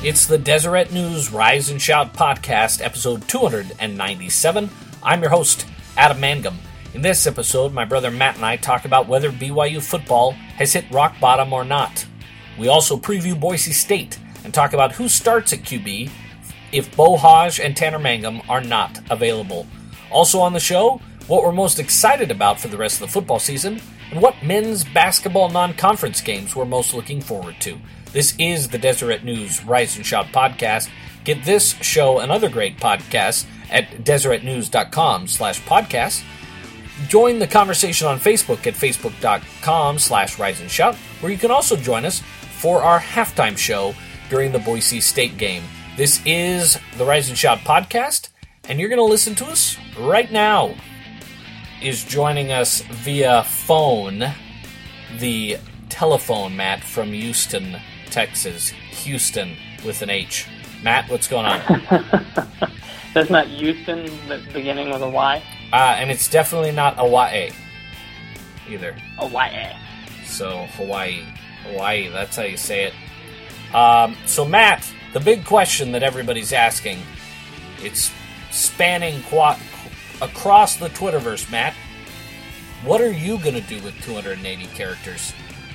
It's the Deseret News Rise and Shout podcast, episode 297. I'm your host, Adam Mangum. In this episode, my brother Matt and I talk about whether BYU football has hit rock bottom or not. We also preview Boise State and talk about who starts at QB if Beau Hoge and Tanner Mangum are not available. Also on the show, what we're most excited about for the rest of the football season and what men's basketball non-conference games we're most looking forward to. This is the Deseret News Rise and Shout podcast. Get this show and other great podcasts at deseretnews.com/podcast. Join the conversation on Facebook at facebook.com/Rise and Shout, where you can also join us for our halftime show during the Boise State game. This is the Rise and Shout podcast, and you're going to listen to us right now. Is joining us via phone, the telephone Matt from Houston, Texas. Houston with an H. Matt, what's going on? That's not Houston, the beginning with a Y? And it's definitely not Hawaii either. Hawaii. So, Hawaii, that's how you say it. So, Matt, the big question that everybody's asking, it's spanning across the Twitterverse, Matt. What are you going to do with 280 characters?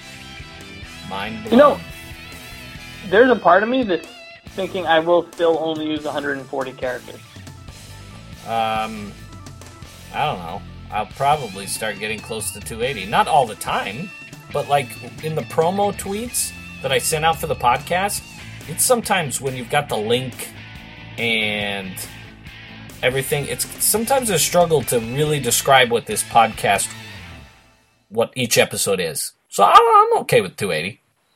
Mind blown. You know, there's a part of me that's thinking I will still only use 140 characters. I don't know. I'll probably start getting close to 280. Not all the time, but like in the promo tweets that I sent out for the podcast, it's sometimes when you've got the link and everything, it's sometimes a struggle to really describe what this podcast, what each episode is. So I'm okay with 280.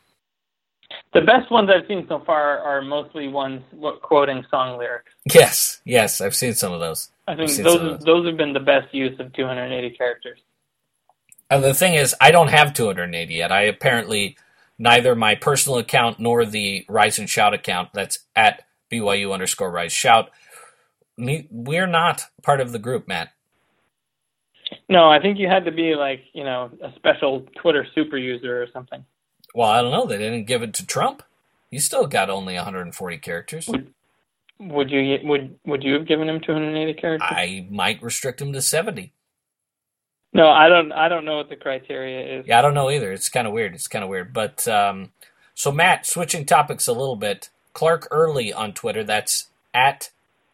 The best ones I've seen so far are mostly ones quoting song lyrics. Yes, I've seen some of those. I think those have been the best use of 280 characters. And the thing is, I don't have 280 yet. I apparently, neither my personal account nor the Rise and Shout account, that's at BYU_Rise Shout, we're not part of the group, Matt. No, I think you had to be like, a special Twitter super user or something. Well, I don't know. They didn't give it to Trump. He still got only 140 characters. Would you have given him 280 characters? I might restrict him to 70. No, I don't know what the criteria is. Yeah, I don't know either. It's kind of weird. But so Matt, switching topics a little bit. Clark Early on Twitter. That's at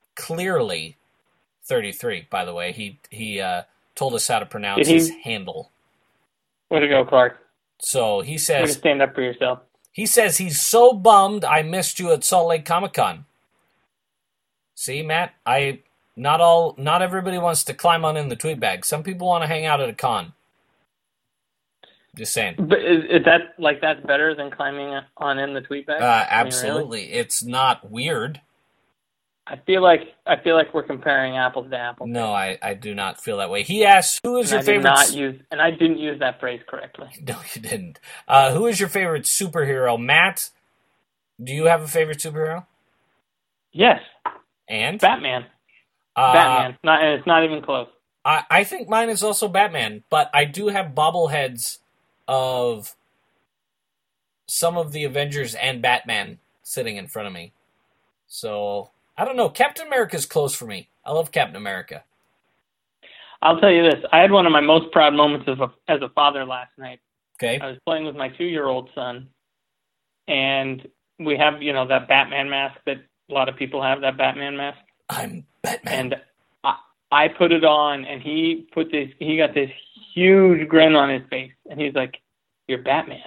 Clearly33. By the way, he told us how to pronounce his handle. Way to go, Clark. So he says, way to stand up for yourself. He says he's so bummed I missed you at Salt Lake Comic-Con. See, Matt, not everybody wants to climb on in the tweet bag. Some people want to hang out at a con. Just saying. But is that that's better than climbing on in the tweet bag? Absolutely. I mean, really? It's not weird. I feel like we're comparing apples to apples. No, I do not feel that way. He asks, who is your favorite... I didn't use that phrase correctly. No, you didn't. Who is your favorite superhero? Matt, do you have a favorite superhero? Yes. And? Batman. Batman. It's not even close. I think mine is also Batman, but I do have bobbleheads of some of the Avengers and Batman sitting in front of me. So... I don't know. Captain America's close for me. I love Captain America. I'll tell you this. I had one of my most proud moments as a father last night. Okay. I was playing with my 2-year-old son, and we have, that Batman mask that a lot of people have, that Batman mask. I'm Batman. And I put it on, and he got this huge grin on his face, and he's like, "You're Batman."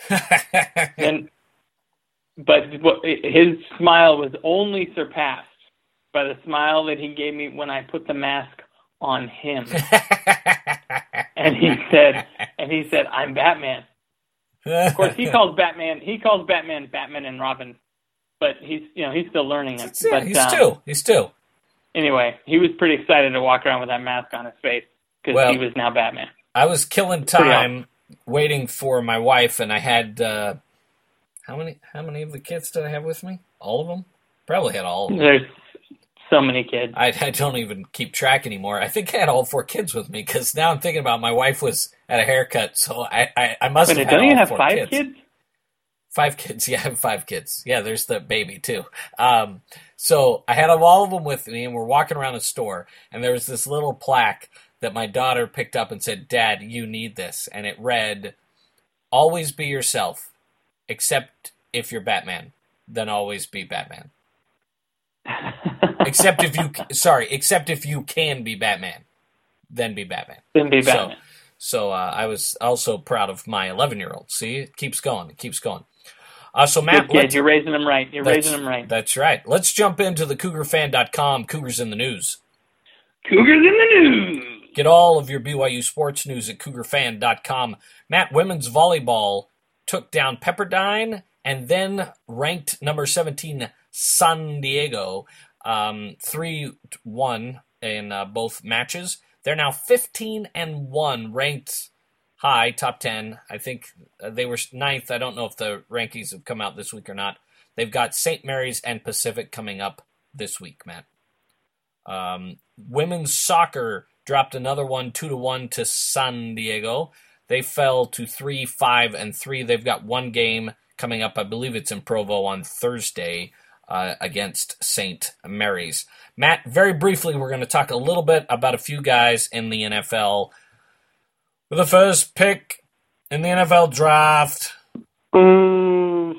But his smile was only surpassed by the smile that he gave me when I put the mask on him. and he said, "I'm Batman." Of course, he calls Batman Batman and Robin, but he's still learning it. Yeah, but, he's two. Anyway, he was pretty excited to walk around with that mask on his face because he was now Batman. I was killing time waiting for my wife, and I had. How many of the kids did I have with me? All of them? Probably had all of them. There's so many kids. I don't even keep track anymore. I think I had all 4 kids with me, because now I'm thinking about my wife was at a haircut, so I must have had all 4 kids. Don't you have 5 kids? 5 kids. Yeah, I have 5 kids. Yeah, there's the baby too. So I had all of them with me, and we're walking around the store, and there was this little plaque that my daughter picked up and said, "Dad, you need this." And it read, "Always be yourself, except if you're Batman. Then always be Batman." except if you can be Batman, then be Batman. Then be Batman. So I was also proud of my 11-year-old. See, it keeps going. So Matt, good kid, you're raising them right. That's right. Let's jump into the CougarFan.com Cougars in the News. Cougars in the News. Get all of your BYU sports news at CougarFan.com. Matt, women's volleyball took down Pepperdine and then ranked number 17 San Diego 3-1 in both matches. They're now 15-1, ranked high, top 10. I think they were 9th. I don't know if the rankings have come out this week or not. They've got St. Mary's and Pacific coming up this week, Matt. Women's soccer dropped another one, 2-1 to San Diego. They fell to 3-5-3. They've got one game coming up. I believe it's in Provo on Thursday against St. Mary's. Matt, very briefly, we're going to talk a little bit about a few guys in the NFL. With the first pick in the NFL draft, the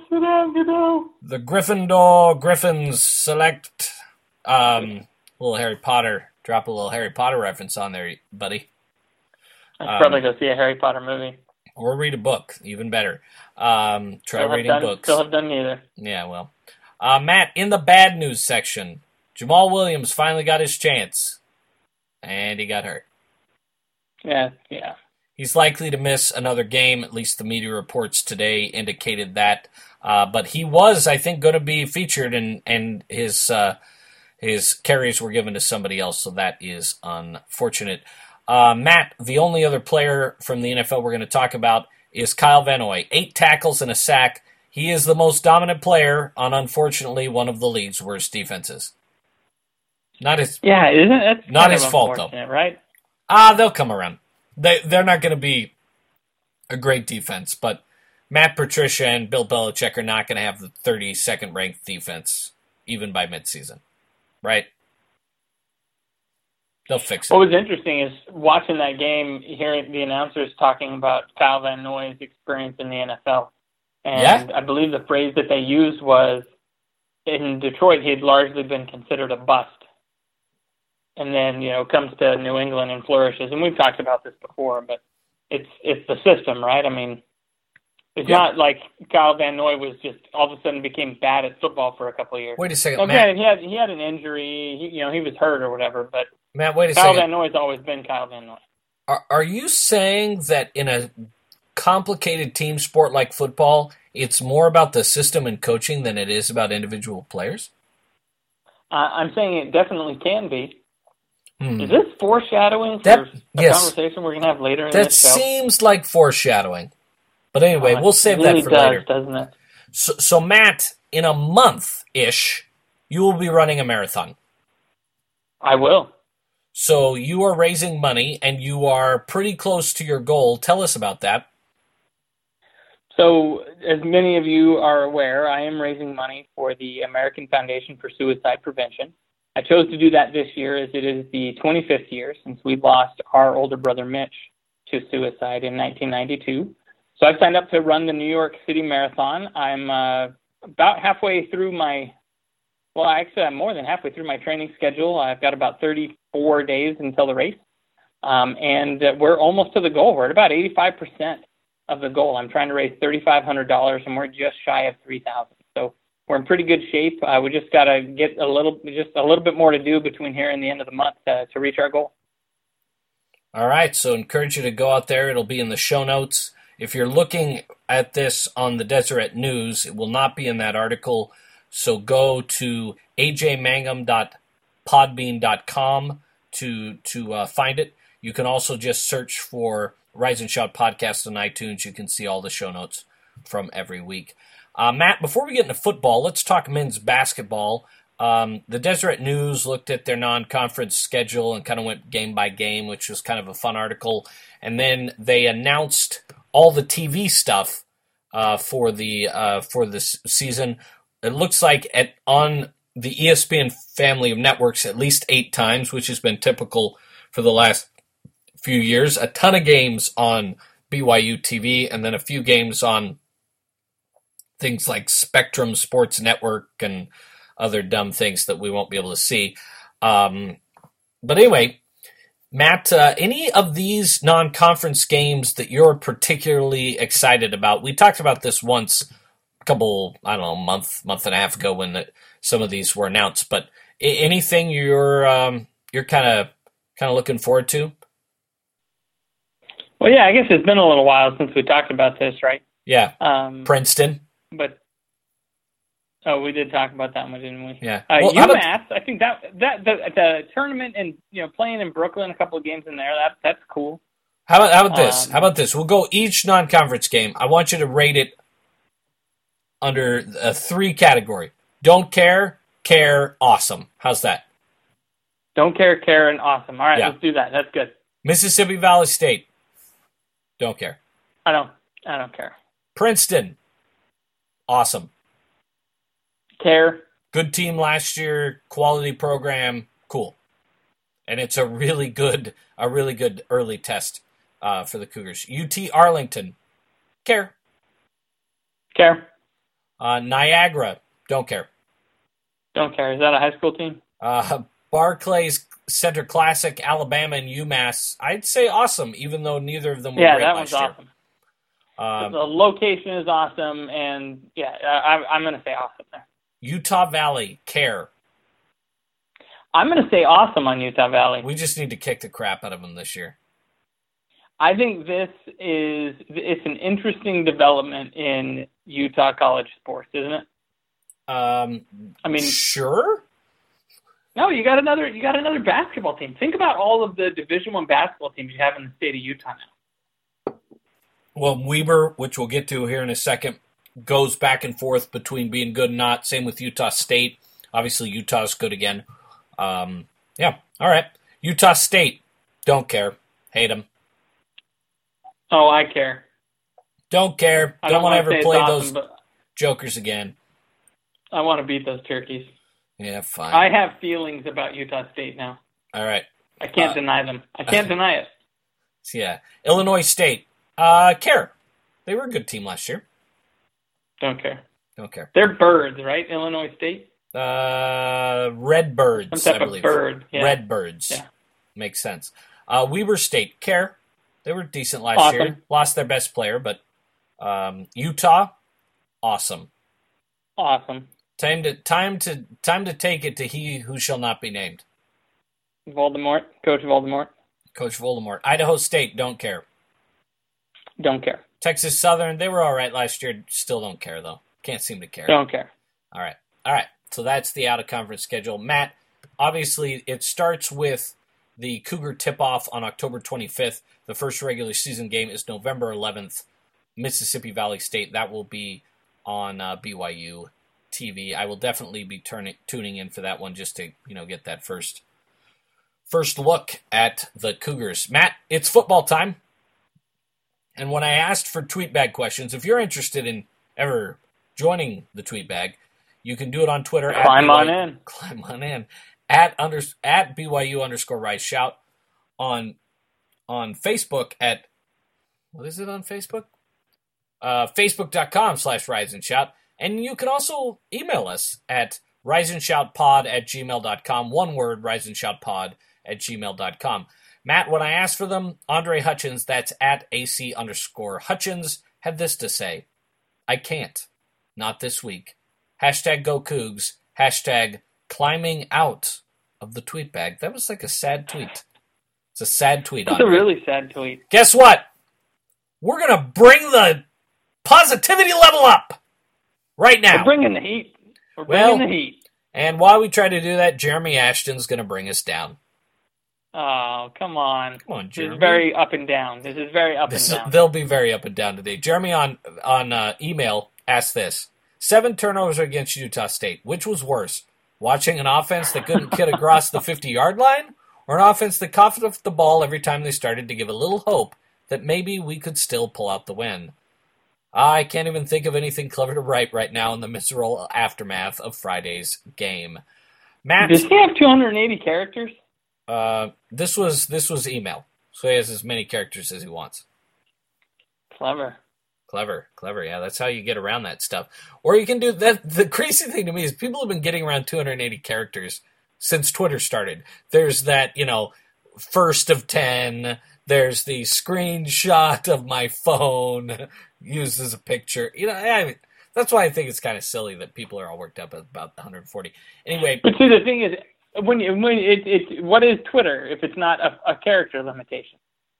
Gryffindor Griffins select little Harry Potter. Drop a little Harry Potter reference on there, buddy. I'd probably go see a Harry Potter movie. Or read a book, even better. Reading books. Still have done neither. Yeah, well. Matt, in the bad news section, Jamal Williams finally got his chance, and he got hurt. Yeah. He's likely to miss another game, at least the media reports today indicated that. But he was, I think, going to be featured, and his carries were given to somebody else, so that is unfortunate. Matt, the only other player from the NFL we're going to talk about is Kyle Van Noy. 8 tackles and a sack. He is the most dominant player on, unfortunately, one of the league's worst defenses. Not his fault, though. Right? They'll come around. They're not going to be a great defense, but Matt Patricia and Bill Belichick are not going to have the 32nd ranked defense, even by midseason. Right? They'll fix it. What was interesting is watching that game, hearing the announcers talking about Kyle Van Noy's experience in the NFL. And I believe the phrase that they used was, in Detroit, he had largely been considered a bust. And then, comes to New England and flourishes. And we've talked about this before, but it's the system, right? I mean, it's not like Kyle Van Noy was just all of a sudden became bad at football for a couple of years. Wait a second, okay, Matt. He had an injury. He was hurt or whatever, but Matt, wait a Kyle second. Van Noy's always been Kyle Van Noy. Are you saying that in a complicated team sport like football, it's more about the system and coaching than it is about individual players? I'm saying it definitely can be. Is this foreshadowing for a conversation we're going to have later in this show? That seems like foreshadowing. But anyway, we'll save that for later. Doesn't it? So, Matt, in a month-ish, you will be running a marathon. I will. So you are raising money, and you are pretty close to your goal. Tell us about that. So, as many of you are aware, I am raising money for the American Foundation for Suicide Prevention. I chose to do that this year as it is the 25th year since we lost our older brother Mitch to suicide in 1992. So I've signed up to run the New York City Marathon. I'm about halfway through I'm more than halfway through my training schedule. I've got about 34 days until the race. And we're almost to the goal. We're at about 85% of the goal. I'm trying to raise $3,500, and we're just shy of $3,000. So we're in pretty good shape. We just got to get a little bit more to do between here and the end of the month to reach our goal. All right, so encourage you to go out there. It'll be in the show notes. If you're looking at this on the Deseret News, it will not be in that article. So go to ajmangum.podbean.com to find it. You can also just search for Rise and Shout Podcast on iTunes. You can see all the show notes from every week. Matt, before we get into football, let's talk men's basketball. The Deseret News looked at their non-conference schedule and kind of went game by game, which was kind of a fun article. And then they announced all the TV stuff for this season. It looks like on the ESPN family of networks at least 8 times, which has been typical for the last few years. A ton of games on BYU TV, and then a few games on things like Spectrum Sports Network and other dumb things that we won't be able to see. But anyway, Matt, any of these non-conference games that you're particularly excited about? We talked about this once a couple, I don't know, month and a half ago when some of these were announced. But anything you're kind of looking forward to? Well, yeah, I guess it's been a little while since we talked about this, right? Yeah. Princeton. But we did talk about that one, didn't we? Yeah. UMass, I think that the tournament and playing in Brooklyn, a couple of games in there, that's cool. How about this? How about this? We'll go each non-conference game. I want you to rate it under a 3 category: don't care, care, awesome. How's that? Don't care, care, and awesome. All right, Let's do that. That's good. Mississippi Valley State. Don't care. I don't care. Princeton. Awesome. Care. Good team last year, quality program, cool. And it's a really good early test for the Cougars. UT Arlington. Care. Care. Niagara. Don't care. Don't care. Is that a high school team? Barclays Center Classic, Alabama, and UMass. I'd say awesome, even though neither of them were great last year. Yeah, that one's awesome. The location is awesome, and I'm going to say awesome there. Utah Valley, care. I'm going to say awesome on Utah Valley. We just need to kick the crap out of them this year. I think it's an interesting development in Utah college sports, isn't it? I mean, sure. No, you got another basketball team. Think about all of the Division I basketball teams you have in the state of Utah now. Well, Weber, which we'll get to here in a second, goes back and forth between being good and not. Same with Utah State. Obviously, Utah's good again. Yeah, all right. Utah State, don't care. Hate them. Oh, I care. Don't care. Don't want to ever play those jokers again. I want to beat those turkeys. Yeah, fine. I have feelings about Utah State now. All right. I can't deny them. I can't deny it. Yeah. Illinois State, care. They were a good team last year. Don't care. Don't care. They're birds, right? Illinois State? Red Birds, Some type I believe. Of bird. Yeah. Red Birds. Yeah. Makes sense. Weber State, care. They were decent last awesome. year. Lost their best player, but Utah, awesome. Awesome. Time to take it to he who shall not be named. Voldemort. Coach Voldemort. Coach Voldemort. Idaho State, don't care. Don't care. Texas Southern, they were all right last year. Still don't care, though. Can't seem to care. Don't care. All right. So that's the out-of-conference schedule. Matt, obviously it starts with the Cougar tip-off on October 25th. The first regular season game is November 11th, Mississippi Valley State. That will be on BYU TV. I will definitely be tuning in for that one just to get that first look at the Cougars. Matt, it's football time. And when I asked for tweet bag questions, if you're interested in ever joining the tweet bag, you can do it on Twitter. Climb on in. At BYU_Rise Shout. On Facebook at, what is it on Facebook? Facebook.com/Rise and Shout. And you can also email us at riseandshoutpod@gmail.com. One word, riseandshoutpod@gmail.com. Matt, when I asked for them, Andre Hutchins, that's at AC_Hutchins, had this to say: I can't. Not this week. #Go Cougs. #climbing out of the tweet bag. That was like a sad tweet. It's a sad tweet. It's a really sad tweet. Guess what? We're going to bring the positivity level up right now. We're bringing the heat. We're bringing the heat. And while we try to do that, Jeremy Ashton's going to bring us down. Oh, come on. Come on, Jeremy. This is very up and down. They'll be very up and down today. Jeremy on email asked this: 7 turnovers against Utah State. Which was worse? Watching an offense that couldn't get across the 50-yard line, or an offense that coughed up the ball every time they started to give a little hope that maybe we could still pull out the win? I can't even think of anything clever to write right now in the miserable aftermath of Friday's game. Matt, does he have 280 characters? This was email, so he has as many characters as he wants. Clever. Yeah, that's how you get around that stuff. Or you can do that. The crazy thing to me is people have been getting around 280 characters since Twitter started. There's that, first of 10. There's the screenshot of my phone used as a picture. That's why I think it's kind of silly that people are all worked up about the 140. Anyway. But see, the thing is, what is Twitter if it's not a character limitation?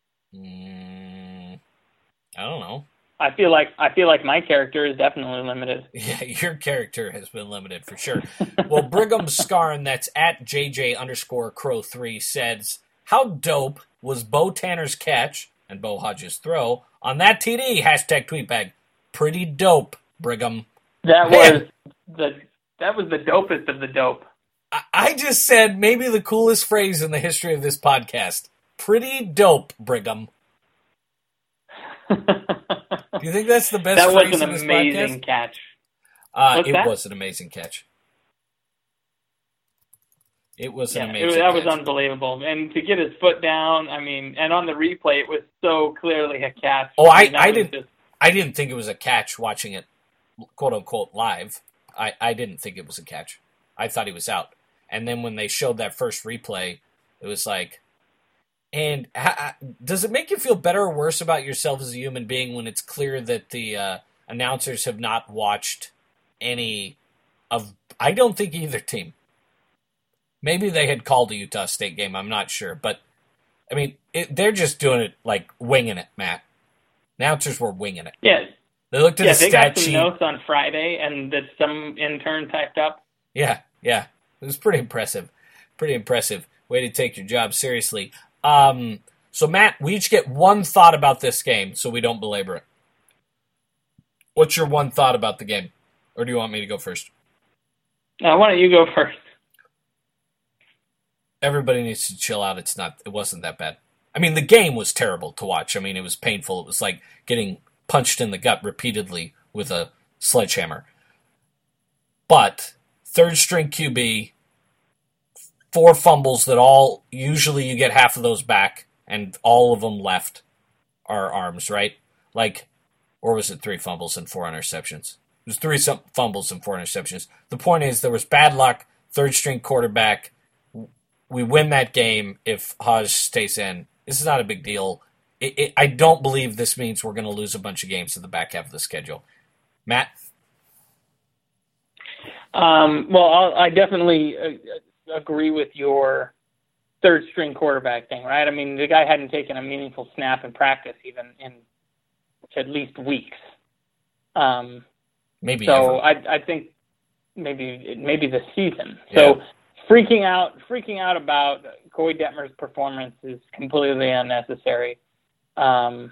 I don't know. I feel like my character is definitely limited. Yeah, your character has been limited for sure. Well, Brigham Scarn, that's at JJ_Crow3, says, how dope was Bo Tanner's catch and Bo Hodges' throw on that TD? #tweetbag. Pretty dope, Brigham. That was the dopest of the dope. I just said maybe the coolest phrase in the history of this podcast. Pretty dope, Brigham. Do you think that's the best phrase in this podcast? That was an amazing catch. It was an amazing catch. It was an amazing catch. That was unbelievable. And to get his foot down, and on the replay, it was so clearly a catch. Oh, I didn't think it was a catch watching it, quote-unquote, live. I didn't think it was a catch. I thought he was out. And then when they showed that first replay, it was like... And does it make you feel better or worse about yourself as a human being when it's clear that the announcers have not watched any of... I don't think either team. Maybe they had called a Utah State game. I'm not sure. But, they're just doing it like winging it, Matt. Announcers were winging it. Yeah. They looked at the stat sheet. They got some notes on Friday and that some intern typed up. Yeah. It was pretty impressive. Way to take your job seriously. So, Matt, we each get one thought about this game so we don't belabor it. What's your one thought about the game? Or do you want me to go first? Why don't you go first? Everybody needs to chill out. It wasn't that bad. The game was terrible to watch. It was painful. It was like getting punched in the gut repeatedly with a sledgehammer. But third-string QB, 4 fumbles that all, usually you get half of those back, and all of them left our arms, right? Or was it 3 fumbles and 4 interceptions? It was 3 fumbles and 4 interceptions. The point is, there was bad luck, third-string quarterback. We win that game if Hodge stays in. This is not a big deal. I don't believe this means we're going to lose a bunch of games in the back half of the schedule. Matt? I definitely agree with your third-string quarterback thing, right? The guy hadn't taken a meaningful snap in practice even in at least weeks. Maybe so. Ever. I think maybe this season. Yeah. So freaking out about Koy Detmer's performance is completely unnecessary. But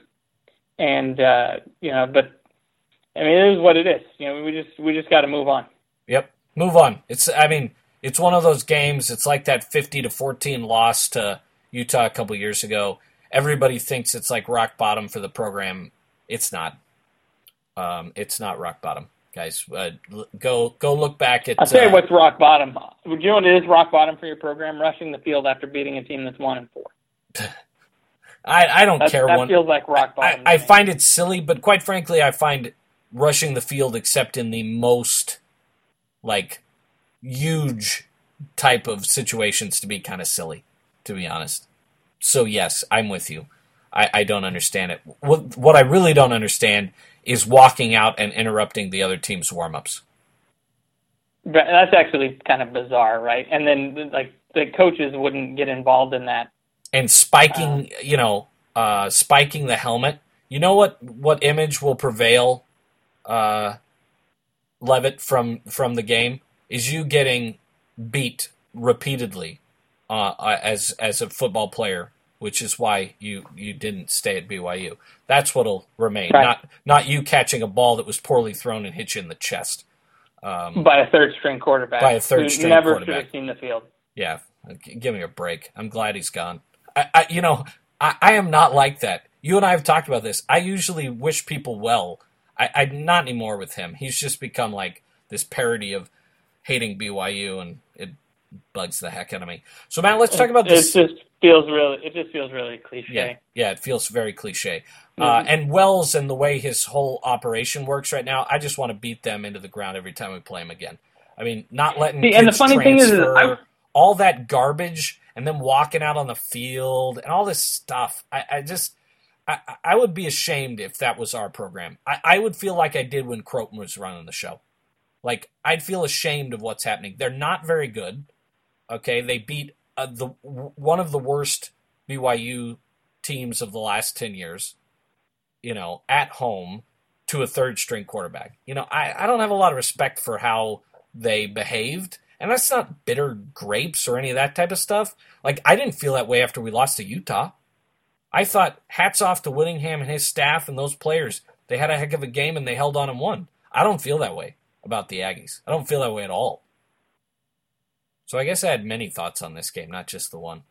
it is what it is. We just got to move on. Yep, move on. It's one of those games. It's like that 50-14 loss to Utah a couple years ago. Everybody thinks it's like rock bottom for the program. It's not. It's not rock bottom, guys. Go look back at. I'll tell you what's rock bottom. Do you know what it is rock bottom for your program? Rushing the field after beating a team that's 1-4. I don't care. That feels like rock bottom. I find it silly, but quite frankly, I find rushing the field, except in the most huge type of situations, to be kind of silly, to be honest. So yes, I'm with you. I don't understand it. What I really don't understand is walking out and interrupting the other team's warm-ups. That's actually kind of bizarre, right? And then the coaches wouldn't get involved in that. And spiking, spiking the helmet. You know what image will prevail, Levitt, from the game is you getting beat repeatedly as a football player, which is why you didn't stay at BYU. That's what'll remain, right. Not you catching a ball that was poorly thrown and hit you in the chest. By a third-string quarterback. Who never should have seen the field. Yeah, give me a break. I'm glad he's gone. I am not like that. You and I have talked about this. I usually wish people well. I not anymore with him. He's just become like this parody of hating BYU, and it bugs the heck out of me. So, Matt, let's talk about this. It just feels really cliche. Yeah, it feels very cliche. And Wells and the way his whole operation works right now, I just want to beat them into the ground every time we play them again. I mean, not letting kids and the funny transfer, thing is, all that garbage, and them walking out on the field, and all this stuff. I would be ashamed if that was our program. I would feel like I did when Croton was running the show. Like, I'd feel ashamed of what's happening. They're not very good. Okay, they beat one of the worst BYU teams of the last 10 years, at home to a third-string quarterback. I don't have a lot of respect for how they behaved, and that's not bitter grapes or any of that type of stuff. Like, I didn't feel that way after we lost to Utah. I thought, hats off to Whittingham and his staff and those players. They had a heck of a game, and they held on and won. I don't feel that way about the Aggies. I don't feel that way at all. So I guess I had many thoughts on this game, not just the one.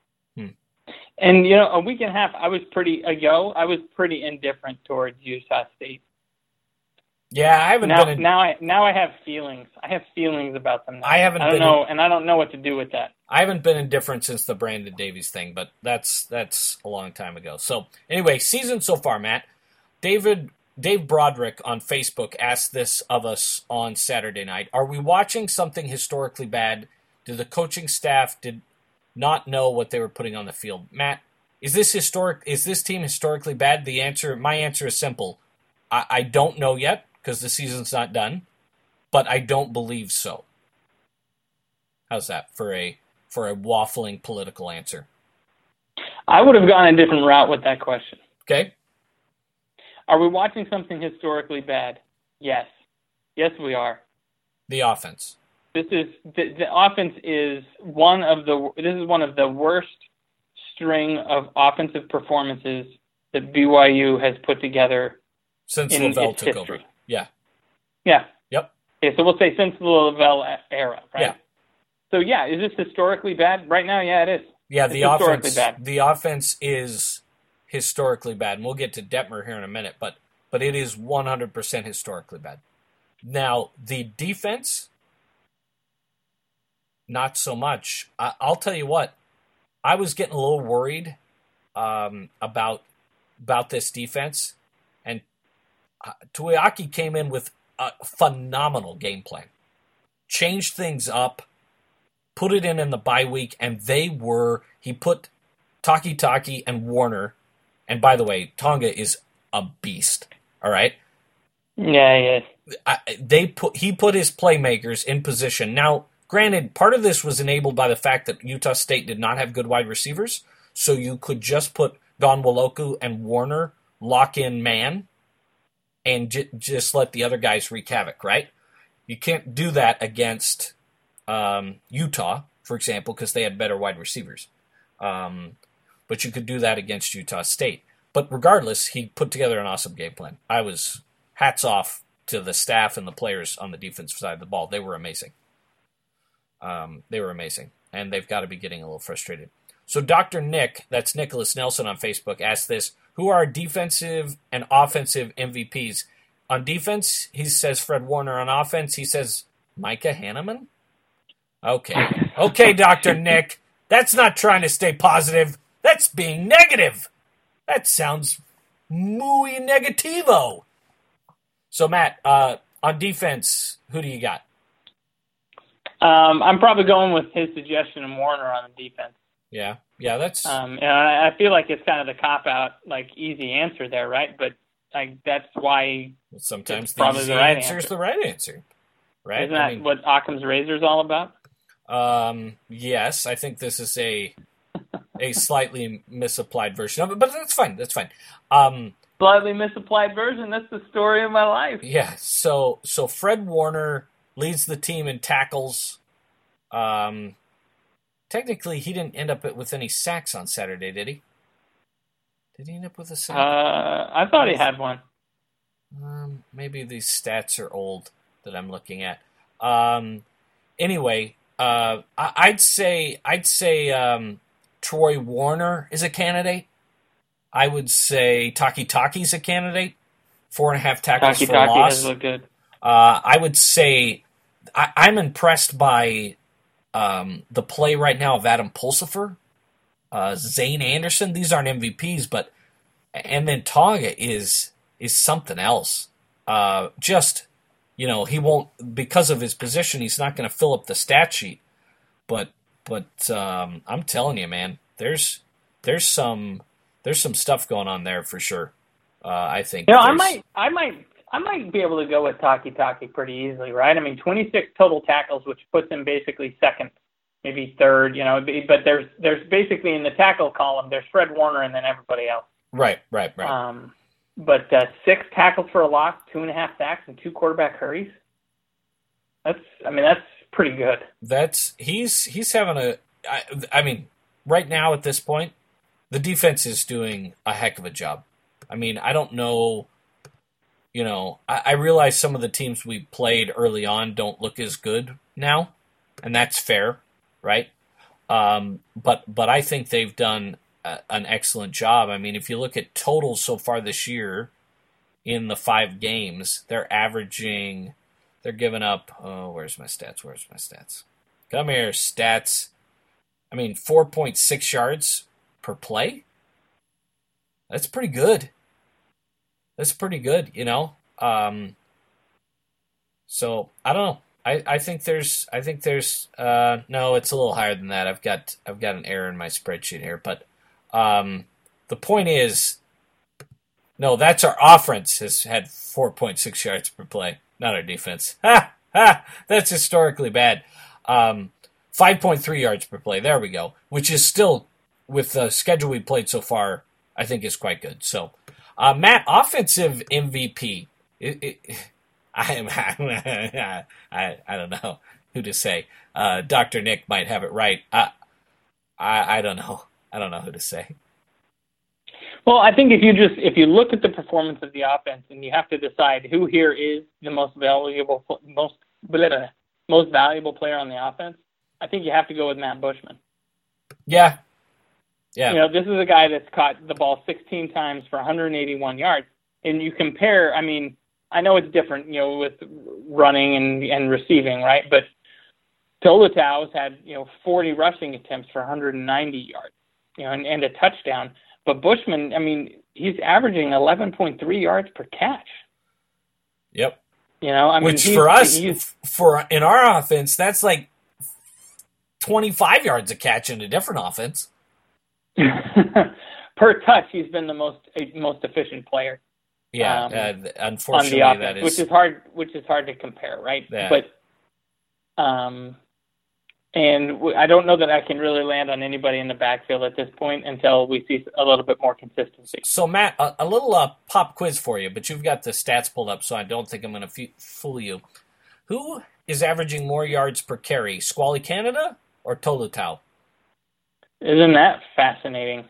And, a week and a half, I was pretty indifferent towards Utah State. Yeah, I haven't been. Now I have feelings. I have feelings about them now. I don't know what to do with that. I haven't been indifferent since the Brandon Davies thing, but that's a long time ago. So anyway, season so far, Matt. Dave Broderick on Facebook asked this of us on Saturday night. Are we watching something historically bad? Did the coaching staff did not know what they were putting on the field? Matt, is this team historically bad? My answer is simple. I don't know yet because the season's not done, but I don't believe so. How's that for a waffling political answer? I would have gone a different route with that question. Okay. Are we watching something historically bad? Yes. Yes, we are. The offense. The offense is one of the worst string of offensive performances that BYU has put together since Lavelle took over. Yeah. Yeah. Yep. Okay, so we'll say since the Lavelle era, right? Yeah. So yeah, is this historically bad? Right now, yeah, it is. Yeah, it's historically bad. The offense is historically bad, and we'll get to Detmer here in a minute, but it is 100% historically bad. Now, the defense, not so much. I'll tell you what, I was getting a little worried about this defense, and Tuiaki came in with a phenomenal game plan. Changed things up, put it in the bye week, and he put Taki and Warner, and by the way, Tonga is a beast, all right? Yeah, He put his playmakers in position. Now, granted, part of this was enabled by the fact that Utah State did not have good wide receivers, so you could just put Don Woloku and Warner lock in man and just let the other guys wreak havoc, right? You can't do that against Utah, for example, because they had better wide receivers. But you could do that against Utah State. But regardless, he put together an awesome game plan. I was hats off to the staff and the players on the defensive side of the ball. They were amazing. And they've got to be getting a little frustrated. So Dr. Nick, that's Nicholas Nelson on Facebook, asked this: who are our defensive and offensive MVPs? On defense, he says Fred Warner. On offense, he says Micah Hanneman. Okay, Dr. Nick. That's not trying to stay positive. That's being negative. That sounds muy negativo. So, Matt, on defense, who do you got? I'm probably going with his suggestion of Warner on the defense. Yeah, that's. I feel like it's kind of the cop-out, easy answer there, right? But that's why. Sometimes the easy answer is the right answer, right? Isn't that what Occam's razor is all about? Yes, I think this is a slightly misapplied version of it, but that's fine. Slightly misapplied version. That's the story of my life. Yeah. So Fred Warner leads the team in tackles. Technically, he didn't end up with any sacks on Saturday, did he? Did he end up with a sack? I thought he had one. Maybe these stats are old that I'm looking at. Anyway, I'd say Troy Warner is a candidate. I would say Taki's a candidate. 4.5 tackles for Taki loss. has looked good. I would say I'm impressed by the play right now of Adam Pulsifer, Zane Anderson. These aren't MVPs, and then Tonga is something else. He won't, because of his position, he's not going to fill up the stat sheet. But I'm telling you, man, there's some stuff going on there for sure. I think. I might be able to go with Taki pretty easily, right? I mean, 26 total tackles, which puts him basically second, maybe third. But there's basically in the tackle column, there's Fred Warner and then everybody else. Right. But 6 tackles for a loss, 2.5 sacks, and 2 quarterback hurries. That's pretty good. He's having right now at this point, the defense is doing a heck of a job. I mean, I don't know, I realize some of the teams we played early on don't look as good now, and that's fair, right? But I think they've done an excellent job. I mean, if you look at totals so far this year in the 5 games, they're giving up, where's my stats? Come here, stats. I mean, 4.6 yards per play. That's pretty good. So I don't know. I think there's no, it's a little higher than that. I've got an error in my spreadsheet here, but the point is, no, that's our offense has had 4.6 yards per play, not our defense. That's historically bad. 5.3 yards per play. There we go. Which is still, with the schedule we played so far, I think is quite good. So, Matt, offensive MVP. I don't know who to say. Dr. Nick might have it right. I don't know. I don't know who to say. Well, I think if you look at the performance of the offense and you have to decide who here is the most valuable player on the offense, I think you have to go with Matt Bushman. Yeah. This is a guy that's caught the ball 16 times for 181 yards. And you compare, I mean, I know it's different, with running and receiving, right? But Tolotau's had, 40 rushing attempts for 190 yards, and a touchdown. But Bushman, I mean, he's averaging 11.3 yards per catch. Yep. Which for us, in our offense, that's like 25 yards a catch in a different offense. Per touch, he's been the most efficient player. Yeah, unfortunately, on the offense, that is which is hard to compare, right? Yeah. But and I don't know that I can really land on anybody in the backfield at this point until we see a little bit more consistency. So, Matt, a little pop quiz for you, but you've got the stats pulled up, so I don't think I'm going to fool you. Who is averaging more yards per carry, Squally Canada or Tolotau? Isn't that fascinating?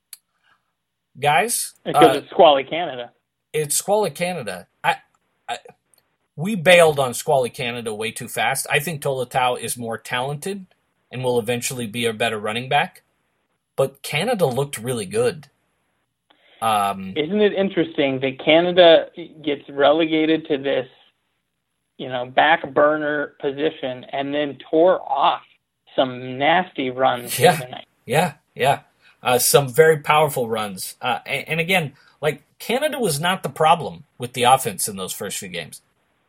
Guys? Because it's Squally Canada. It's Squally Canada. We bailed on Squally Canada way too fast. I think Tolotau is more talented and will eventually be a better running back. But Canada looked really good. Isn't it interesting that Canada gets relegated to this, back burner position and then tore off some nasty runs the other night? Yeah. Some very powerful runs. And again, like, Canada was not the problem with the offense in those first few games.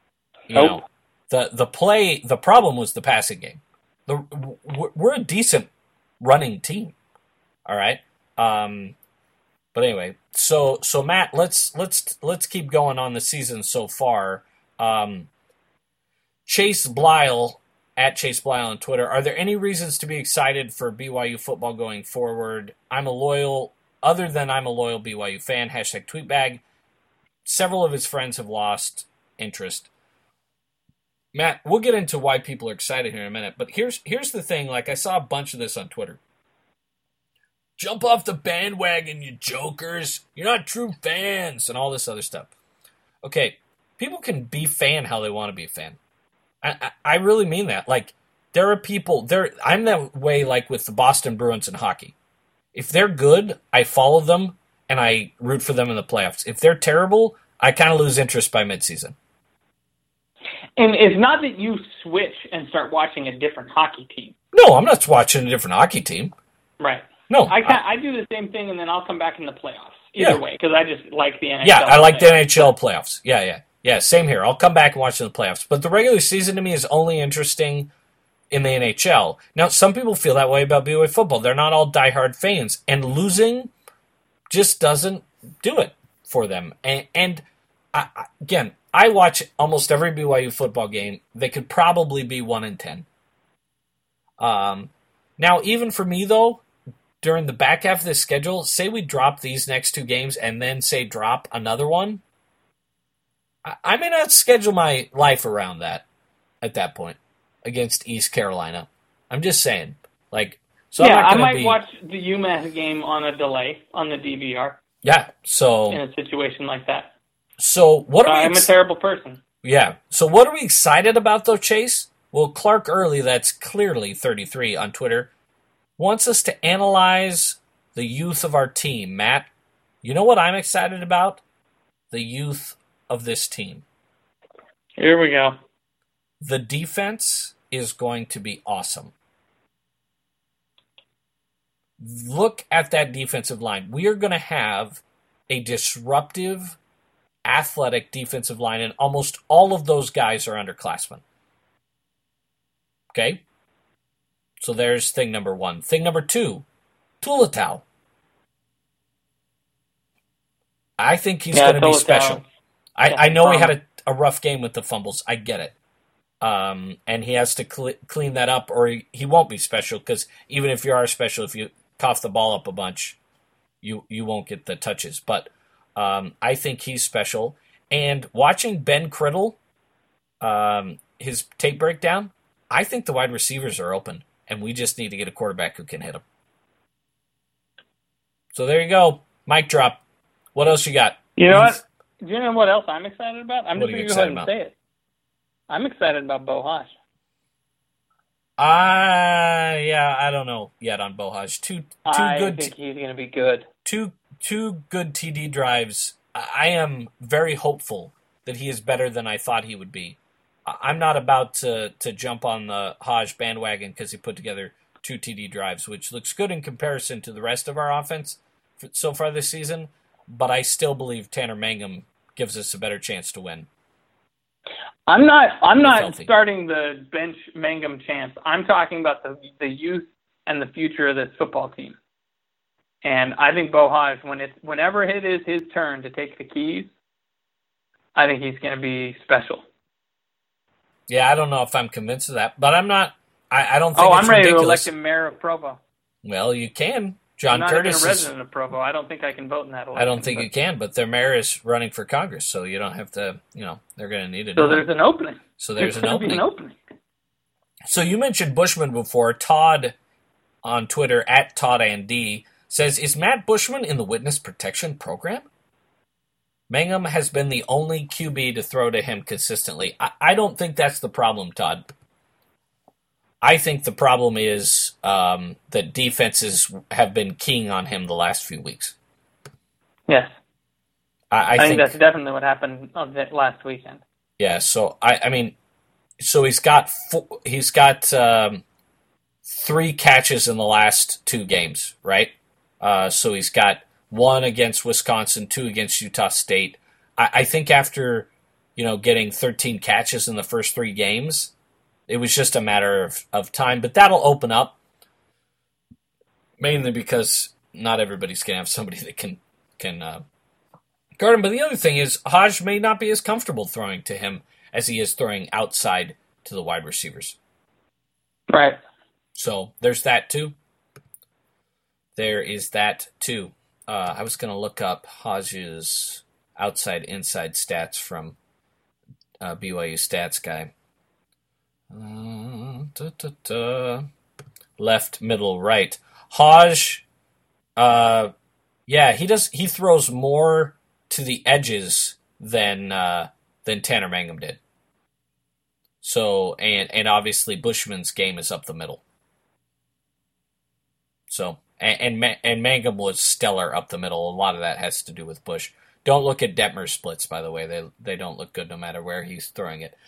The problem was the passing game. We're a decent running team. All right. But anyway, so Matt, let's keep going on the season so far. Chase Blyle at Chase Blyle on Twitter. Are there any reasons to be excited for BYU football going forward? I'm a loyal BYU fan. #tweetbag. Several of his friends have lost interest. Matt, we'll get into why people are excited here in a minute, but here's the thing. Like, I saw a bunch of this on Twitter. Jump off the bandwagon, you jokers. You're not true fans, and all this other stuff. Okay, people can be fan how they want to be a fan. I really mean that. Like, there are people there. I'm that way, like with the Boston Bruins in hockey. If they're good, I follow them and I root for them in the playoffs. If they're terrible, I kind of lose interest by midseason. And it's not that you switch and start watching a different hockey team. No, I'm not watching a different hockey team. Right. No. I do the same thing, and then I'll come back in the playoffs. Either way, because I just like the NHL. Yeah, I like the NHL playoffs. Yeah, same here. I'll come back and watch the playoffs. But the regular season to me is only interesting in the NHL. Now, some people feel that way about BYU football. They're not all diehard fans, and losing just doesn't do it for them. And again, I watch almost every BYU football game. They could probably be 1-10. Now, even for me, though, during the back half of the schedule, say we drop these next 2 games and then say drop another one, I may not schedule my life around that at that point against East Carolina. I'm just saying. So I might watch the UMass game on a delay on the DVR. Yeah, so in a situation like that. So what are we? I'm a terrible person. Yeah. So what are we excited about, though, Chase? Well, Clark Early, that's clearly 33 on Twitter, wants us to analyze the youth of our team. Matt, you know what I'm excited about? The youth of this team. Here we go. The defense is going to be awesome. Look at that defensive line. We are going to have a disruptive, athletic defensive line, and almost all of those guys are underclassmen. Okay? So there's thing number 1. Thing number 2, Tulatau. I think he's going to be special. I know he had a rough game with the fumbles. I get it. And he has to clean that up, or he won't be special, because even if you are special, if you cough the ball up a bunch, you won't get the touches. But I think he's special. And watching Ben Criddle, his tape breakdown, I think the wide receivers are open, and we just need to get a quarterback who can hit them. So there you go. Mic drop. What else you got? You know what? Do you know what else I'm excited about? I'm just going to go ahead and say it. I'm excited about Beau Hoge. I don't know yet on Beau Hoge. I think he's going to be good. Two good TD drives. I am very hopeful that he is better than I thought he would be. I'm not about to jump on the Hoge bandwagon because he put together 2 TD drives, which looks good in comparison to the rest of our offense so far this season, but I still believe Tanner Mangum gives us a better chance to win. I'm not starting the bench Mangum chance. I'm talking about the youth and the future of this football team. And I think Beau Hoge, whenever it is his turn to take the keys, I think he's going to be special. Yeah, I don't know if I'm convinced of that, but I'm not. I don't think it's I'm ready ridiculous. to elect him mayor of Provo. Well, you can. John I'm not Curtis even a resident of Provo. I don't think I can vote in that election. I don't think you can, but their mayor is running for Congress, so you don't have to, they're going to need it. So there's an opening. So there's an opening. So you mentioned Bushman before. Todd on Twitter, @ToddAndD, says, is Matt Bushman in the witness protection program? Mangum has been the only QB to throw to him consistently. I don't think that's the problem, Todd. I think the problem is that defenses have been keying on him the last few weeks. Yes. I think that's definitely what happened last weekend. Yeah, so so he's got 3 catches in the last 2 games, right? So he's got 1 against Wisconsin, 2 against Utah State. I think after getting 13 catches in the first 3 games, it was just a matter of time, but that'll open up, mainly because not everybody's going to have somebody that can guard him. But the other thing is, Hoge may not be as comfortable throwing to him as he is throwing outside to the wide receivers. Right. So there's that too. There is that too. I was going to look up Hoge's outside-inside stats from BYU Stats Guy. Left, middle, right. Hoge, he throws more to the edges than Tanner Mangum did. So and obviously Bushman's game is up the middle. So and Mangum was stellar up the middle. A lot of that has to do with Bush. Don't look at Detmer's splits, by the way. They don't look good no matter where he's throwing it.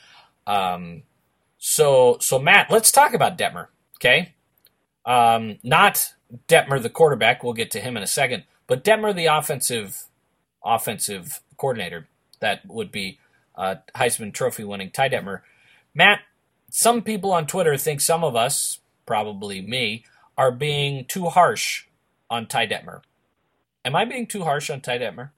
So Matt, let's talk about Detmer, okay? Not Detmer the quarterback. We'll get to him in a second. But Detmer the offensive coordinator. That would be Heisman Trophy winning Ty Detmer. Matt, some people on Twitter think some of us, probably me, are being too harsh on Ty Detmer. Am I being too harsh on Ty Detmer?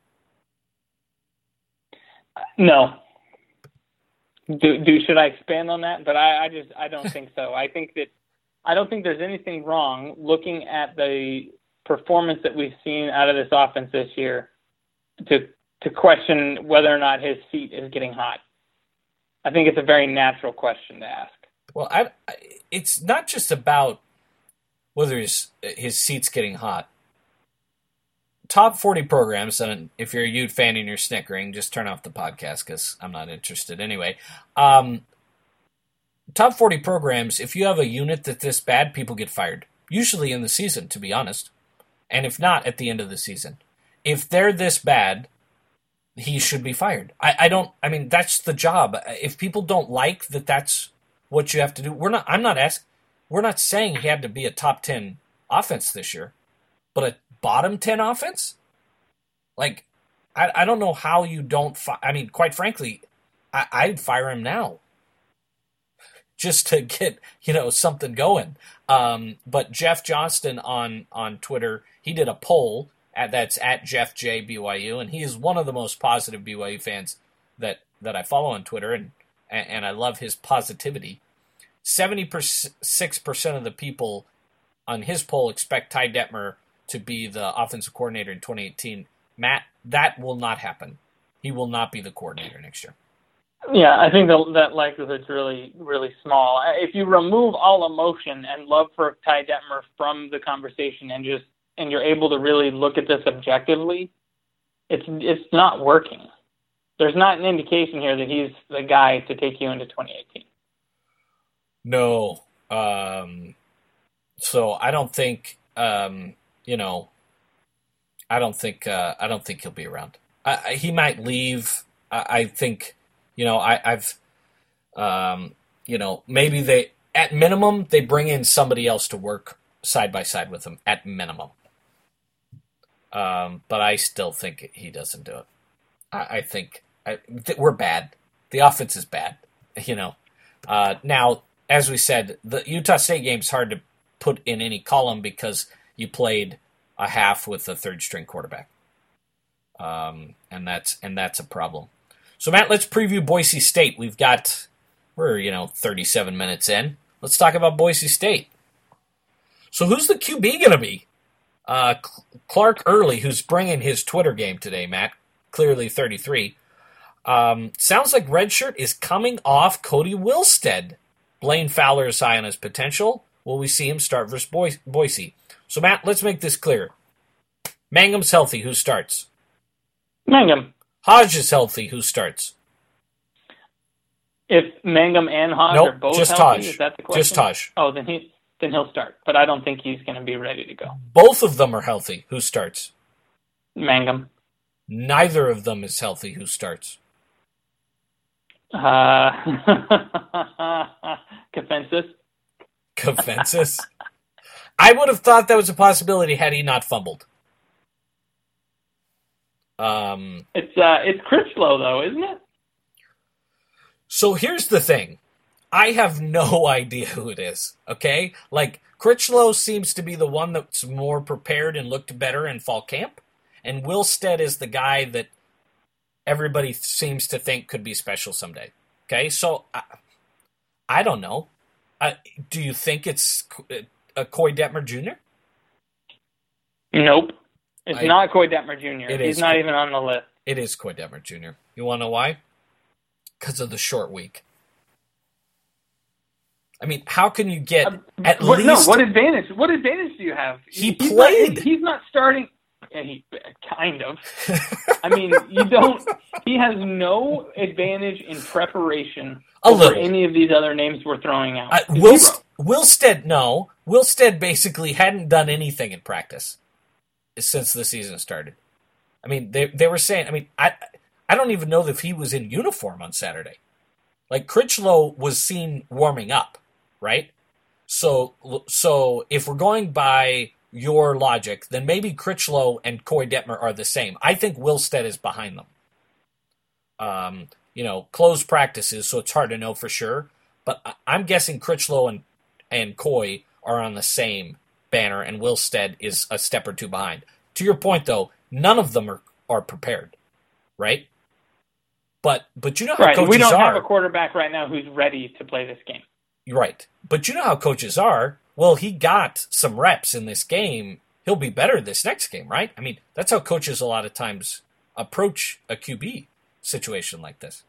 No. Should I expand on that? But I don't think so. I don't think there's anything wrong looking at the performance that we've seen out of this offense this year to question whether or not his seat is getting hot. I think it's a very natural question to ask. Well, it's not just about whether his seat's getting hot. Top 40 programs, and if you're a Ute fan and you're snickering, just turn off the podcast because I'm not interested anyway. Top 40 programs, if you have a unit that's this bad, people get fired. Usually in the season, to be honest. And if not, at the end of the season. If they're this bad, he should be fired. I mean, that's the job. If people don't like that that's what you have to do, we're not saying he had to be a top 10 offense this year, but a bottom 10 offense? Like, I don't know how you don't I mean, quite frankly, I'd fire him now. Just to get, something going. But Jeff Johnston on Twitter, he did a poll that's at Jeff J BYU, and he is one of the most positive BYU fans that I follow on Twitter, and I love his positivity. 76% of the people on his poll expect Ty Detmer to be the offensive coordinator in 2018. Matt, that will not happen. He will not be the coordinator next year. Yeah, I think that likelihood's really, really small. If you remove all emotion and love for Ty Detmer from the conversation and you're able to really look at this objectively, it's not working. There's not an indication here that he's the guy to take you into 2018. No. So I don't think I don't think he'll be around. He might leave. I think. Maybe at minimum, they bring in somebody else to work side by side with him, at minimum. But I still think he doesn't do it. I think we're bad. The offense is bad, Now, as we said, the Utah State game's hard to put in any column because you played a half with a third-string quarterback. And that's a problem. So, Matt, let's preview Boise State. We're 37 minutes in. Let's talk about Boise State. So who's the QB going to be? Clark Early, who's bringing his Twitter game today, Matt, clearly 33. Sounds like Redshirt is coming off Cody Wilstead. Blaine Fowler is high on his potential. Will we see him start versus Boise? So, Matt, let's make this clear. Mangum's healthy. Who starts? Mangum. Hodge is healthy. Who starts? If Mangum and Hodge are both just healthy, Hodge. Is that the question? Just Hodge. Oh, then he'll start. But I don't think he's going to be ready to go. Both of them are healthy. Who starts? Mangum. Neither of them is healthy. Who starts? Kafensis? I would have thought that was a possibility had he not fumbled. It's Critchlow, though, isn't it? So here's the thing. I have no idea who it is, okay? Like, Critchlow seems to be the one that's more prepared and looked better in fall camp, and Wilstead is the guy that everybody seems to think could be special someday, okay? So, I don't know. Do you think it's Coy Detmer Jr.? Nope. It's not Coy Detmer Jr. He's not even on the list. It is Coy Detmer Jr. You want to know why? Because of the short week. I mean, how can you get at least... No, what advantage? What advantage do you have? He's played. He's not starting... Yeah, kind of. I mean, you don't... He has no advantage in preparation over any of these other names we're throwing out. Wilstead, no. Wilstead basically hadn't done anything in practice since the season started. I mean, they were saying. I mean, I don't even know if he was in uniform on Saturday. Like Critchlow was seen warming up, right? So if we're going by your logic, then maybe Critchlow and Koy Detmer are the same. I think Wilstead is behind them. Closed practices, so it's hard to know for sure. But I'm guessing Critchlow and Koy are on the same banner, and Wilstead is a step or two behind. To your point, though, none of them are prepared, right? But you know how coaches are. We don't have a quarterback right now who's ready to play this game. Right. But you know how coaches are. Well, he got some reps in this game. He'll be better this next game, right? I mean, that's how coaches a lot of times approach a QB situation like this.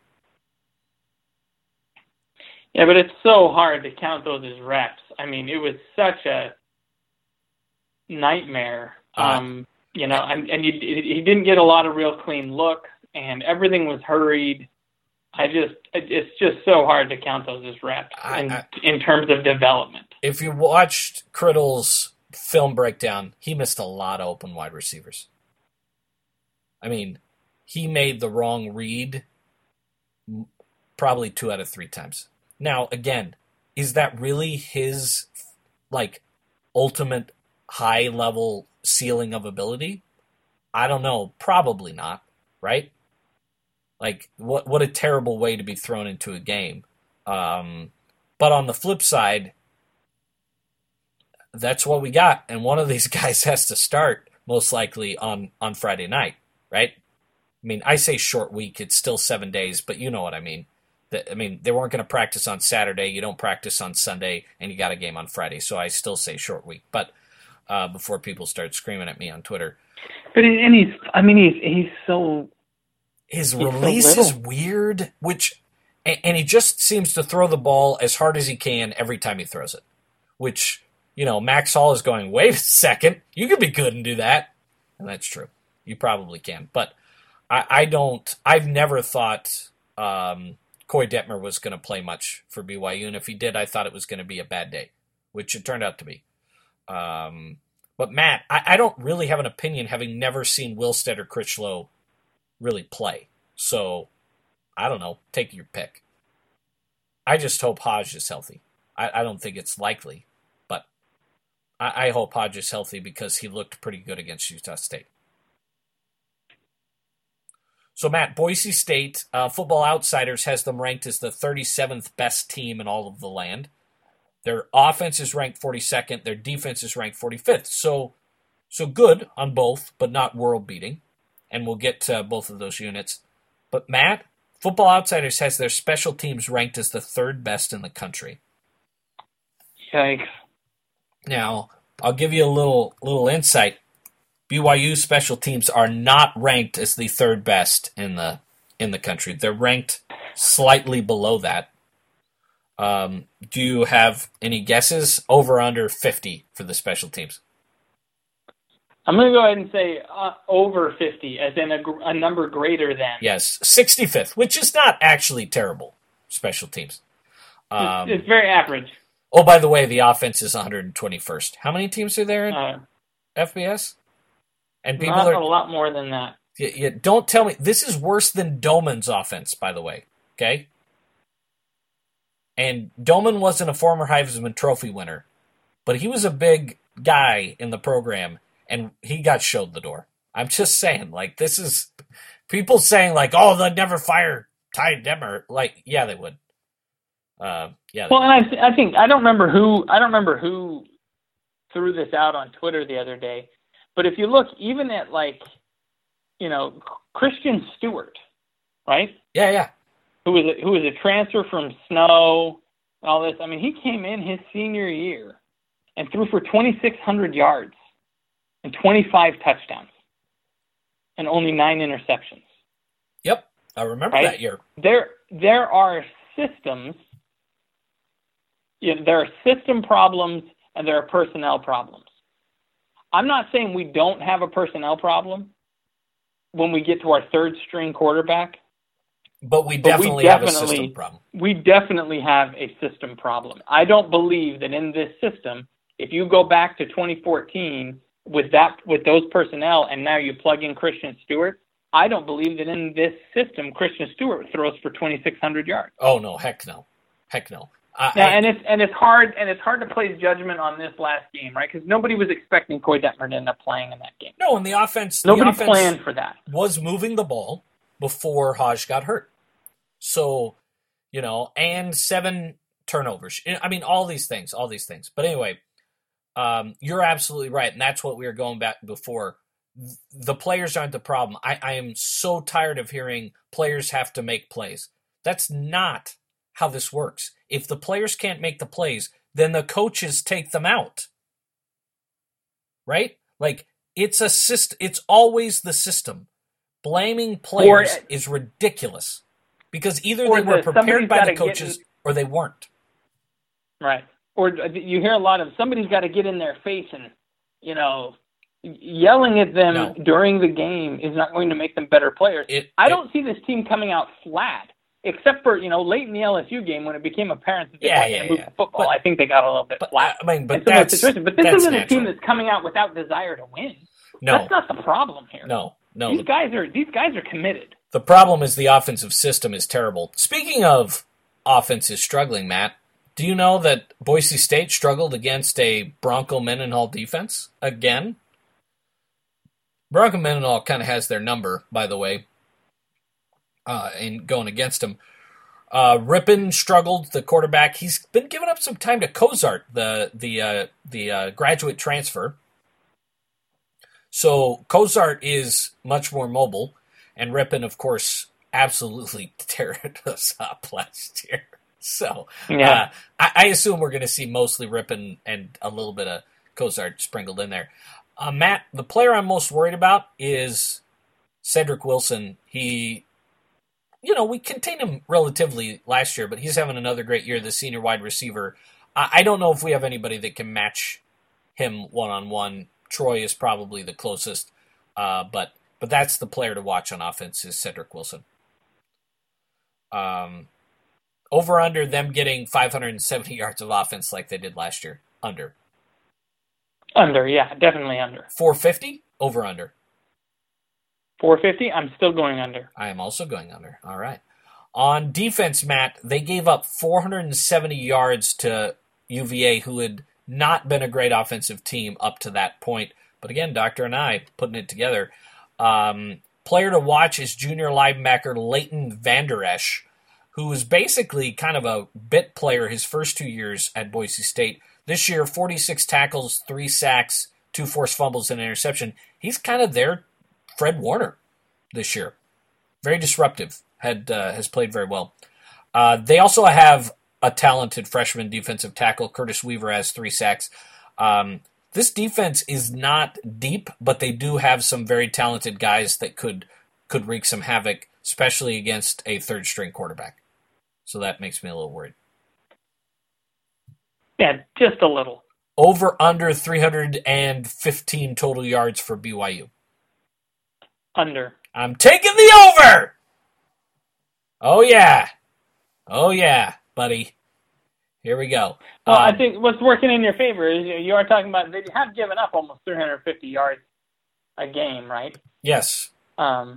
Yeah, but it's so hard to count those as reps. I mean, it was such a nightmare. And he didn't get a lot of real clean looks, and everything was hurried. It's just so hard to count those as reps in terms of development. If you watched Criddle's film breakdown, he missed a lot of open wide receivers. I mean, he made the wrong read probably 2 out of 3 times. Now, again, is that really his ultimate high-level ceiling of ability? I don't know. Probably not, right? What a terrible way to be thrown into a game. But on the flip side, that's what we got. And one of these guys has to start, most likely, on Friday night, right? I mean, I say short week. It's still 7 days, but you know what I mean. They weren't going to practice on Saturday. You don't practice on Sunday, and you got a game on Friday. So I still say short week. But before people start screaming at me on Twitter. But he's so... His release is weird, and he just seems to throw the ball as hard as he can every time he throws it. Which, Max Hall is going, wait a second, you could be good and do that. And that's true. You probably can. But I've never thought Koy Detmer was going to play much for BYU, and if he did, I thought it was going to be a bad day, which it turned out to be. But Matt, I don't really have an opinion, having never seen Wilstead or Critchlow really play. So, I don't know. Take your pick. I just hope Hodge is healthy. I don't think it's likely, but I hope Hodge is healthy because he looked pretty good against Utah State. So, Matt, Boise State, Football Outsiders has them ranked as the 37th best team in all of the land. Their offense is ranked 42nd. Their defense is ranked 45th. So good on both, but not world-beating. And we'll get to both of those units. But, Matt, Football Outsiders has their special teams ranked as the 3rd best in the country. Yikes. Now, I'll give you a little insight. BYU special teams are not ranked as the 3rd best in the country. They're ranked slightly below that. Do you have any guesses? Over or under 50 for the special teams? I'm going to go ahead and say over 50, as in a number greater than. Yes, 65th, which is not actually terrible, special teams. It's very average. Oh, by the way, the offense is 121st. How many teams are there in FBS? And people not a lot more than that. Yeah, don't tell me. This is worse than Doman's offense, by the way, okay? And Doman wasn't a former Heisman Trophy winner, but he was a big guy in the program, and he got showed the door. I'm just saying, this is people saying, oh, they'd never fire Ty Detmer. Yeah, they would. Yeah. Well, and I think I don't remember who threw this out on Twitter the other day, but if you look even at Christian Stewart, right? Yeah. Who was a transfer from Snow, all this. I mean, he came in his senior year and threw for 2,600 yards and 25 touchdowns and only 9 interceptions. Yep, I remember that year. There are systems. There are system problems and there are personnel problems. I'm not saying we don't have a personnel problem when we get to our 3rd string quarterback. But we definitely have a system problem. We definitely have a system problem. I don't believe that in this system, if you go back to 2014 with those personnel, and now you plug in Christian Stewart, I don't believe that in this system Christian Stewart throws for 2,600 yards. Oh no, heck no. It's hard to place judgment on this last game, right? Because nobody was expecting Koy Detmer to end up playing in that game. No, and the offense planned for that. Was moving the ball before Hodge got hurt. So, and 7 turnovers. I mean, all these things. But anyway, you're absolutely right, and that's what we were going back before. The players aren't the problem. I am so tired of hearing players have to make plays. That's not how this works. If the players can't make the plays, then the coaches take them out. Right? Like, it's a system. It's always the system. Blaming players is ridiculous because either they were prepared by the coaches or they weren't. Right. Or you hear a lot of somebody's got to get in their face and, yelling at them during the game is not going to make them better players. I don't see this team coming out flat. Except for, late in the LSU game when it became apparent that they wanted to move the football. I think they got a little bit flat. But this isn't a team that's coming out without desire to win. No. That's not the problem here. No. These guys are committed. The problem is the offensive system is terrible. Speaking of offenses struggling, Matt, do you know that Boise State struggled against a Bronco Mendenhall defense again? Bronco Mendenhall kind of has their number, by the way. In going against him. Rippon struggled, the quarterback. He's been giving up some time to Cozart, the graduate transfer. So Cozart is much more mobile, and Rippon, of course, absolutely teared us up last year. So I assume we're going to see mostly Rippon and a little bit of Cozart sprinkled in there. Matt, the player I'm most worried about is Cedric Wilson. We contained him relatively last year, but he's having another great year, the senior wide receiver. I don't know if we have anybody that can match him one-on-one. Troy is probably the closest, but that's the player to watch on offense is Cedric Wilson. Over under them getting 570 yards of offense like they did last year. Under. Under, yeah, definitely under. 450? Over under. 450? I'm still going under. I am also going under. All right. On defense, Matt, they gave up 470 yards to UVA, who had not been a great offensive team up to that point. But again, Doctor and I putting it together. Player to watch is junior linebacker Leighton Vander Esch, who was basically kind of a bit player his first 2 years at Boise State. This year, 46 tackles, 3 sacks, 2 forced fumbles, and an interception. He's kind of their Fred Warner this year. Very disruptive. Has played very well. They also have a talented freshman defensive tackle. Curtis Weaver has 3 sacks. This defense is not deep, but they do have some very talented guys that could wreak some havoc, especially against a third-string quarterback. So that makes me a little worried. Yeah, just a little. Over under 315 total yards for BYU. Under. I'm taking the over! Oh, yeah, buddy. Here we go. Well, I think what's working in your favor is you are talking about they have given up almost 350 yards a game, right? Yes. And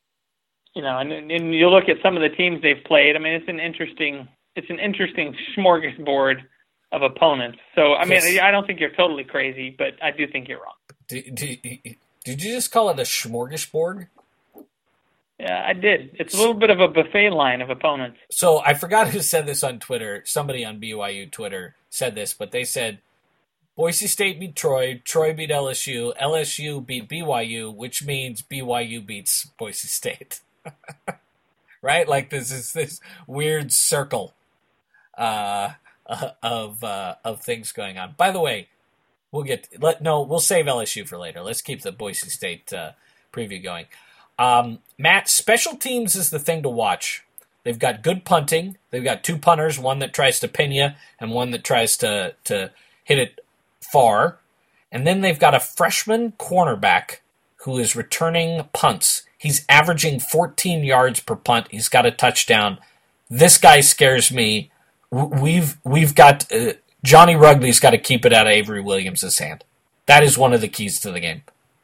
you look at some of the teams they've played. I mean, it's an interesting smorgasbord of opponents. So, I mean, yes. I don't think you're totally crazy, but I do think you're wrong. Did you just call it a smorgasbord? Yeah, I did. It's a little bit of a buffet line of opponents. So I forgot who said this on Twitter. Somebody on BYU Twitter said this, but they said Boise State beat Troy, Troy beat LSU, LSU beat BYU, which means BYU beats Boise State. Right? Like this is this weird circle of things going on. By the way, we'll save LSU for later. Let's keep the Boise State preview going. Matt, special teams is the thing to watch. They've got good punting. They've got 2 punters, one that tries to pin you and one that tries to hit it far. And then they've got a freshman cornerback who is returning punts. He's averaging 14 yards per punt. He's got a touchdown. This guy scares me. We've got Johnny Rugby's got to keep it out of Avery Williams' hand. That is one of the keys to the game.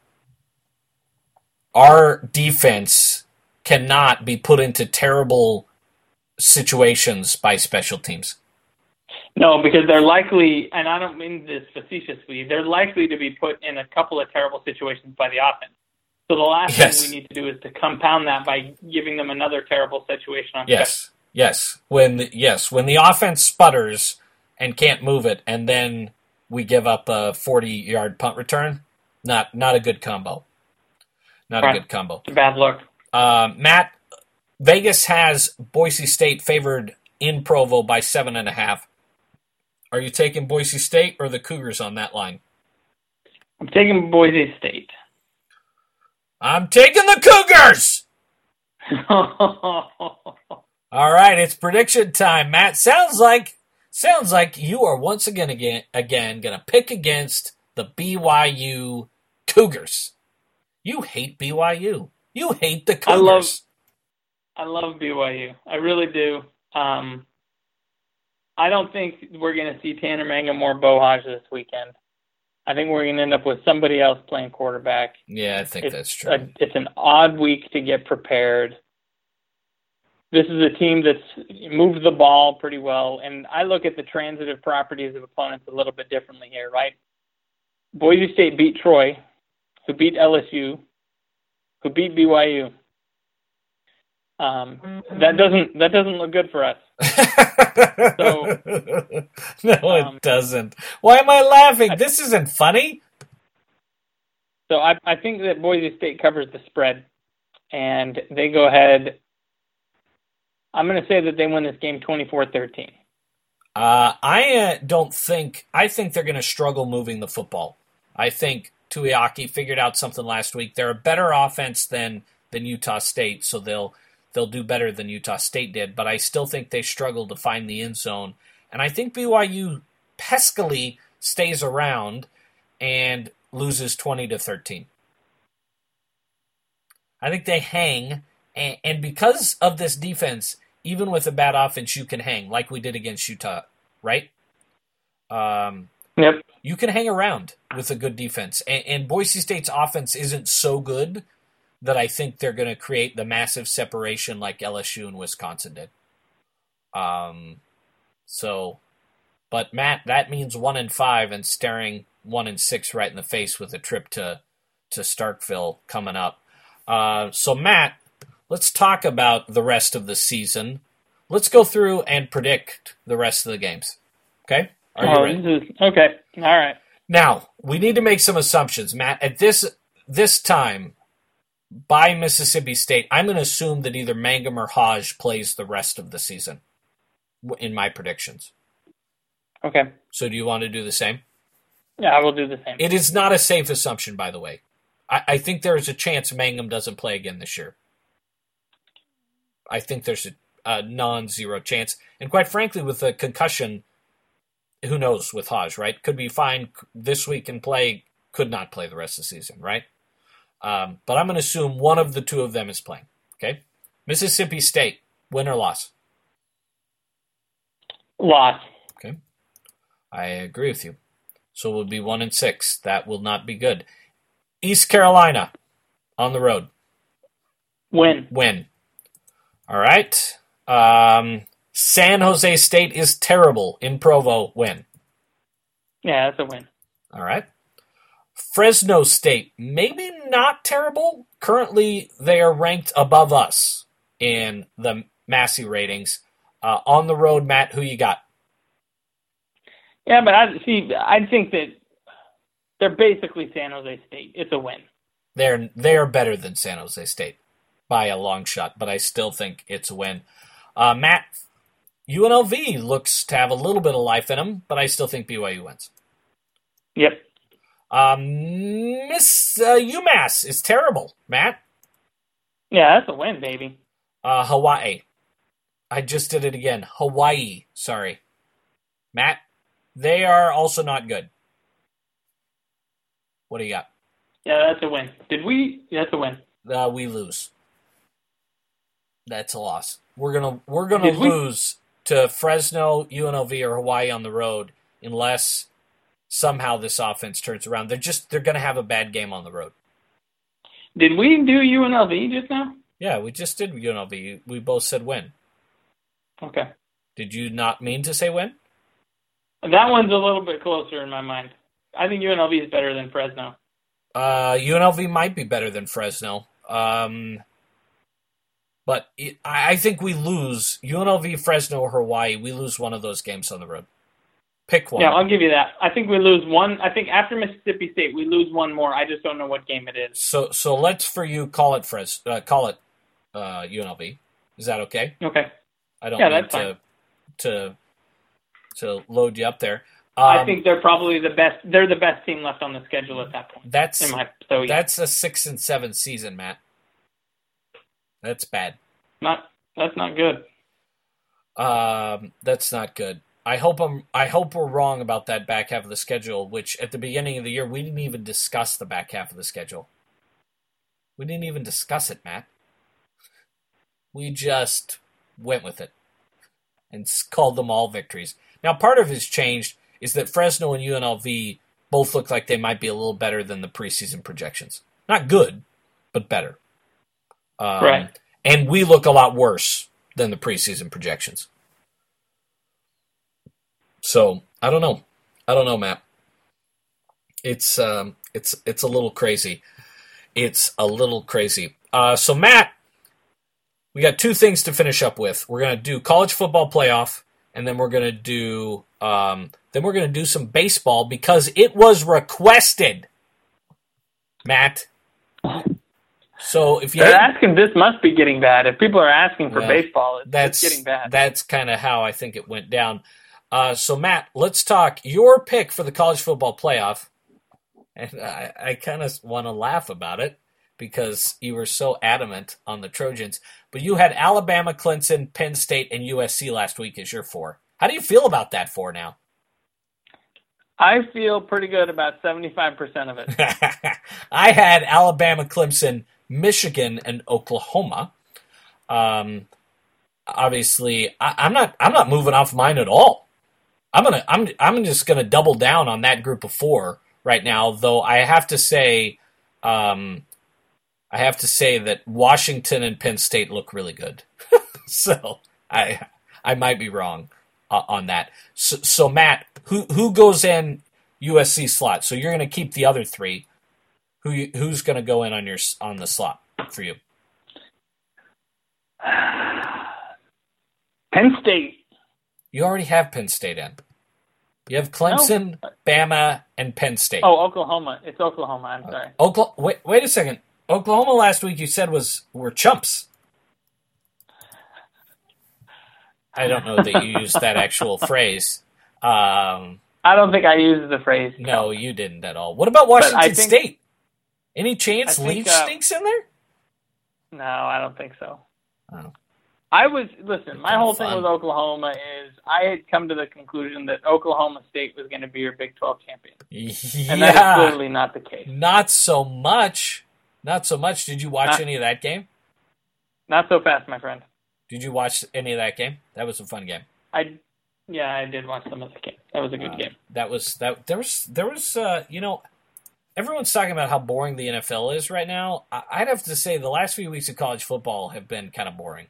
Our defense cannot be put into terrible situations by special teams. No, because they're likely, and I don't mean this facetiously, they're likely to be put in a couple of terrible situations by the offense. So the last thing we need to do is to compound that by giving them another terrible situation on special. Yes. When the offense sputters and can't move it, and then we give up a 40-yard punt return, not a good combo. Not a good combo. It's a bad look. Matt, Vegas has Boise State favored in Provo by 7.5. Are you taking Boise State or the Cougars on that line? I'm taking Boise State. I'm taking the Cougars! All right, it's prediction time, Matt. Sounds like you are once again going to pick against the BYU Cougars. You hate BYU. You hate the Cougars. I love BYU. I really do. I don't think we're going to see Tanner Mangum or Bo Hodge this weekend. I think we're going to end up with somebody else playing quarterback. Yeah, I think that's true. It's an odd week to get prepared. This is a team that's moved the ball pretty well, and I look at the transitive properties of opponents a little bit differently here, right? Boise State beat Troy, who beat LSU, who beat BYU. That doesn't look good for us. No, it doesn't. Why am I laughing? This isn't funny. So I think that Boise State covers the spread, and they go ahead. I'm going to say that they win this game 24-13. I think they're going to struggle moving the football. I think Tuiaki figured out something last week. They're a better offense than Utah State, so they'll do better than Utah State did, but I still think they struggle to find the end zone. And I think BYU peskily stays around and loses 20-13. I think they hang, and because of this defense, even with a bad offense, you can hang, like we did against Utah, right? Yep. You can hang around with a good defense. And Boise State's offense isn't so good that I think they're going to create the massive separation like LSU and Wisconsin did. But Matt, that means 1-5 and staring 1-6 right in the face with a trip to Starkville coming up. So Matt, let's talk about the rest of the season. Let's go through and predict the rest of the games. Okay? Are you ready? Okay. All right. Now, we need to make some assumptions, Matt. At this time, by Mississippi State, I'm going to assume that either Mangum or Hodge plays the rest of the season in my predictions. Okay. So do you want to do the same? Yeah, I will do the same. It is not a safe assumption, by the way. I think there is a chance Mangum doesn't play again this year. I think there's a non-zero chance. And quite frankly, with a concussion, who knows with Hodge, right? Could be fine this week and play, could not play the rest of the season, right? But I'm going to assume one of the two of them is playing. Okay? Mississippi State, win or loss? Loss. Okay. I agree with you. So it will be 1-6. That will not be good. East Carolina, on the road. Win. All right. San Jose State is terrible. In Provo, win. Yeah, that's a win. All right. Fresno State, maybe not terrible. Currently, they are ranked above us in the Massey ratings. On the road, Matt, who you got? Yeah, but I think that they're basically San Jose State. It's a win. They are better than San Jose State by a long shot, but I still think it's a win. Matt, UNLV looks to have a little bit of life in them, but I still think BYU wins. Yep. UMass is terrible, Matt. Yeah, that's a win, baby. Hawaii. I just did it again. Hawaii, sorry. Matt, they are also not good. What do you got? Yeah, that's a win. That's a win. We lose. That's a loss. We're gonna lose to Fresno, UNLV, or Hawaii on the road unless somehow this offense turns around. They're going to have a bad game on the road. Did we do UNLV just now? Yeah, we just did UNLV. We both said win. Okay. Did you not mean to say win? That one's a little bit closer in my mind. I think UNLV is better than Fresno. UNLV might be better than Fresno. But I think we lose. UNLV, Fresno, or Hawaii, we lose one of those games on the road. Pick one. Yeah, I'll give you that. I think we lose one. I think after Mississippi State, we lose one more. I just don't know what game it is. So let's, for you, call it UNLV. Is that okay? Okay. I don't that's need to load you up there. I think they're probably the best. They're the best team left on the schedule at that point. That's a 6-7 season, Matt. That's bad. That's not good. That's not good. I hope we're wrong about that back half of the schedule, which at the beginning of the year we didn't even discuss the back half of the schedule. We didn't even discuss it, Matt. We just went with it and called them all victories. Now, part of it's changed is that Fresno and UNLV both look like they might be a little better than the preseason projections. Not good, but better. Right. And we look a lot worse than the preseason projections. So I don't know, Matt. It's a little crazy. So Matt, we got two things to finish up with. We're gonna do college football playoff, and then we're gonna do some baseball because it was requested, Matt. So if they're asking, this must be getting bad. If people are asking for baseball, it's getting bad. That's kind of how I think it went down. So Matt, let's talk your pick for the college football playoff. And I kind of want to laugh about it because you were so adamant on the Trojans. But you had Alabama, Clemson, Penn State, and USC last week as your 4. How do you feel about that 4 now? I feel pretty good about 75% of it. I had Alabama, Clemson, Michigan, and Oklahoma. Obviously, I'm not moving off mine at all. I'm just gonna double down on that group of 4 right now. Though I have to say that Washington and Penn State look really good. So I might be wrong on that. So Matt, who goes in USC slot? So you're gonna keep the other 3. Who's gonna go in on the slot for you? Penn State. You already have Penn State in. You have Clemson, Bama, and Penn State. Oh, Oklahoma. It's Oklahoma. I'm sorry. Wait a second. Oklahoma last week you said were chumps. I don't know that you used that actual phrase. I don't think I used the phrase. No, you didn't at all. What about Washington State? Any chance Leach stinks in there? No, I don't think so. Oh. My whole thing with Oklahoma is I had come to the conclusion that Oklahoma State was going to be your Big 12 champion. Yeah. And that is clearly not the case. Not so much. Did you watch any of that game? Not so fast, my friend. Did you watch any of that game? That was a fun game. I did watch some of the game. That was a good game. There was everyone's talking about how boring the NFL is right now. I'd have to say the last few weeks of college football have been kind of boring.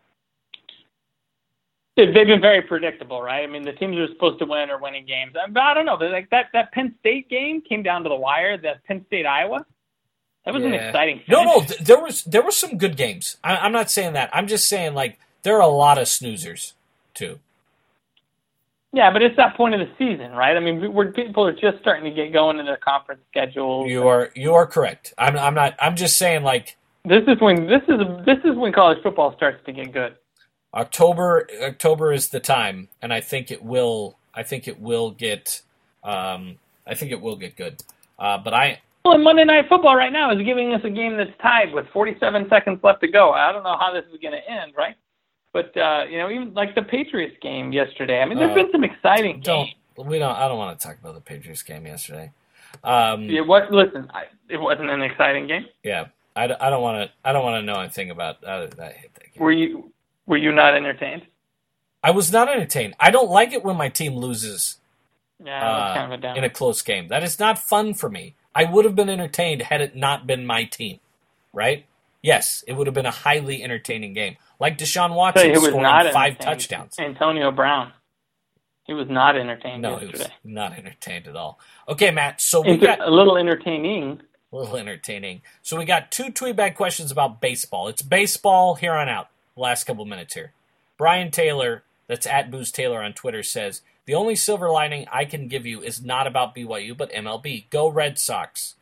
They've been very predictable, right? I mean, the teams are supposed to win or winning games. But I don't know. Like that Penn State game came down to the wire. That Penn State Iowa, that was an exciting finish. No, there were some good games. I'm not saying that. I'm just saying like there are a lot of snoozers too. Yeah, but it's that point of the season, right? I mean, people are just starting to get going in their conference schedules. You are correct. I'm not. I'm just saying like this is when college football starts to get good. October is the time, and I think it will get good. And Monday Night Football right now is giving us a game that's tied with 47 seconds left to go. I don't know how this is going to end, right? But even like the Patriots game yesterday. I mean, there's been some exciting games. I don't want to talk about the Patriots game yesterday. Listen, it wasn't an exciting game. Yeah, I don't want to know anything about that. I hate that game. Were you not entertained? I was not entertained. I don't like it when my team loses Yeah, it was kind of a downer. in a close game. That is not fun for me. I would have been entertained had it not been my team, right? Yes, it would have been a highly entertaining game. Like Deshaun Watson scoring 5 touchdowns. Antonio Brown. He was not entertained yesterday. He was not entertained at all. Okay, Matt, so we got... A little entertaining. A little entertaining. So we got 2 tweetbag questions about baseball. It's baseball here on out. Last couple minutes here. Brian Taylor, that's at Booze Taylor on Twitter, says, the only silver lining I can give you is not about BYU, but MLB. Go Red Sox.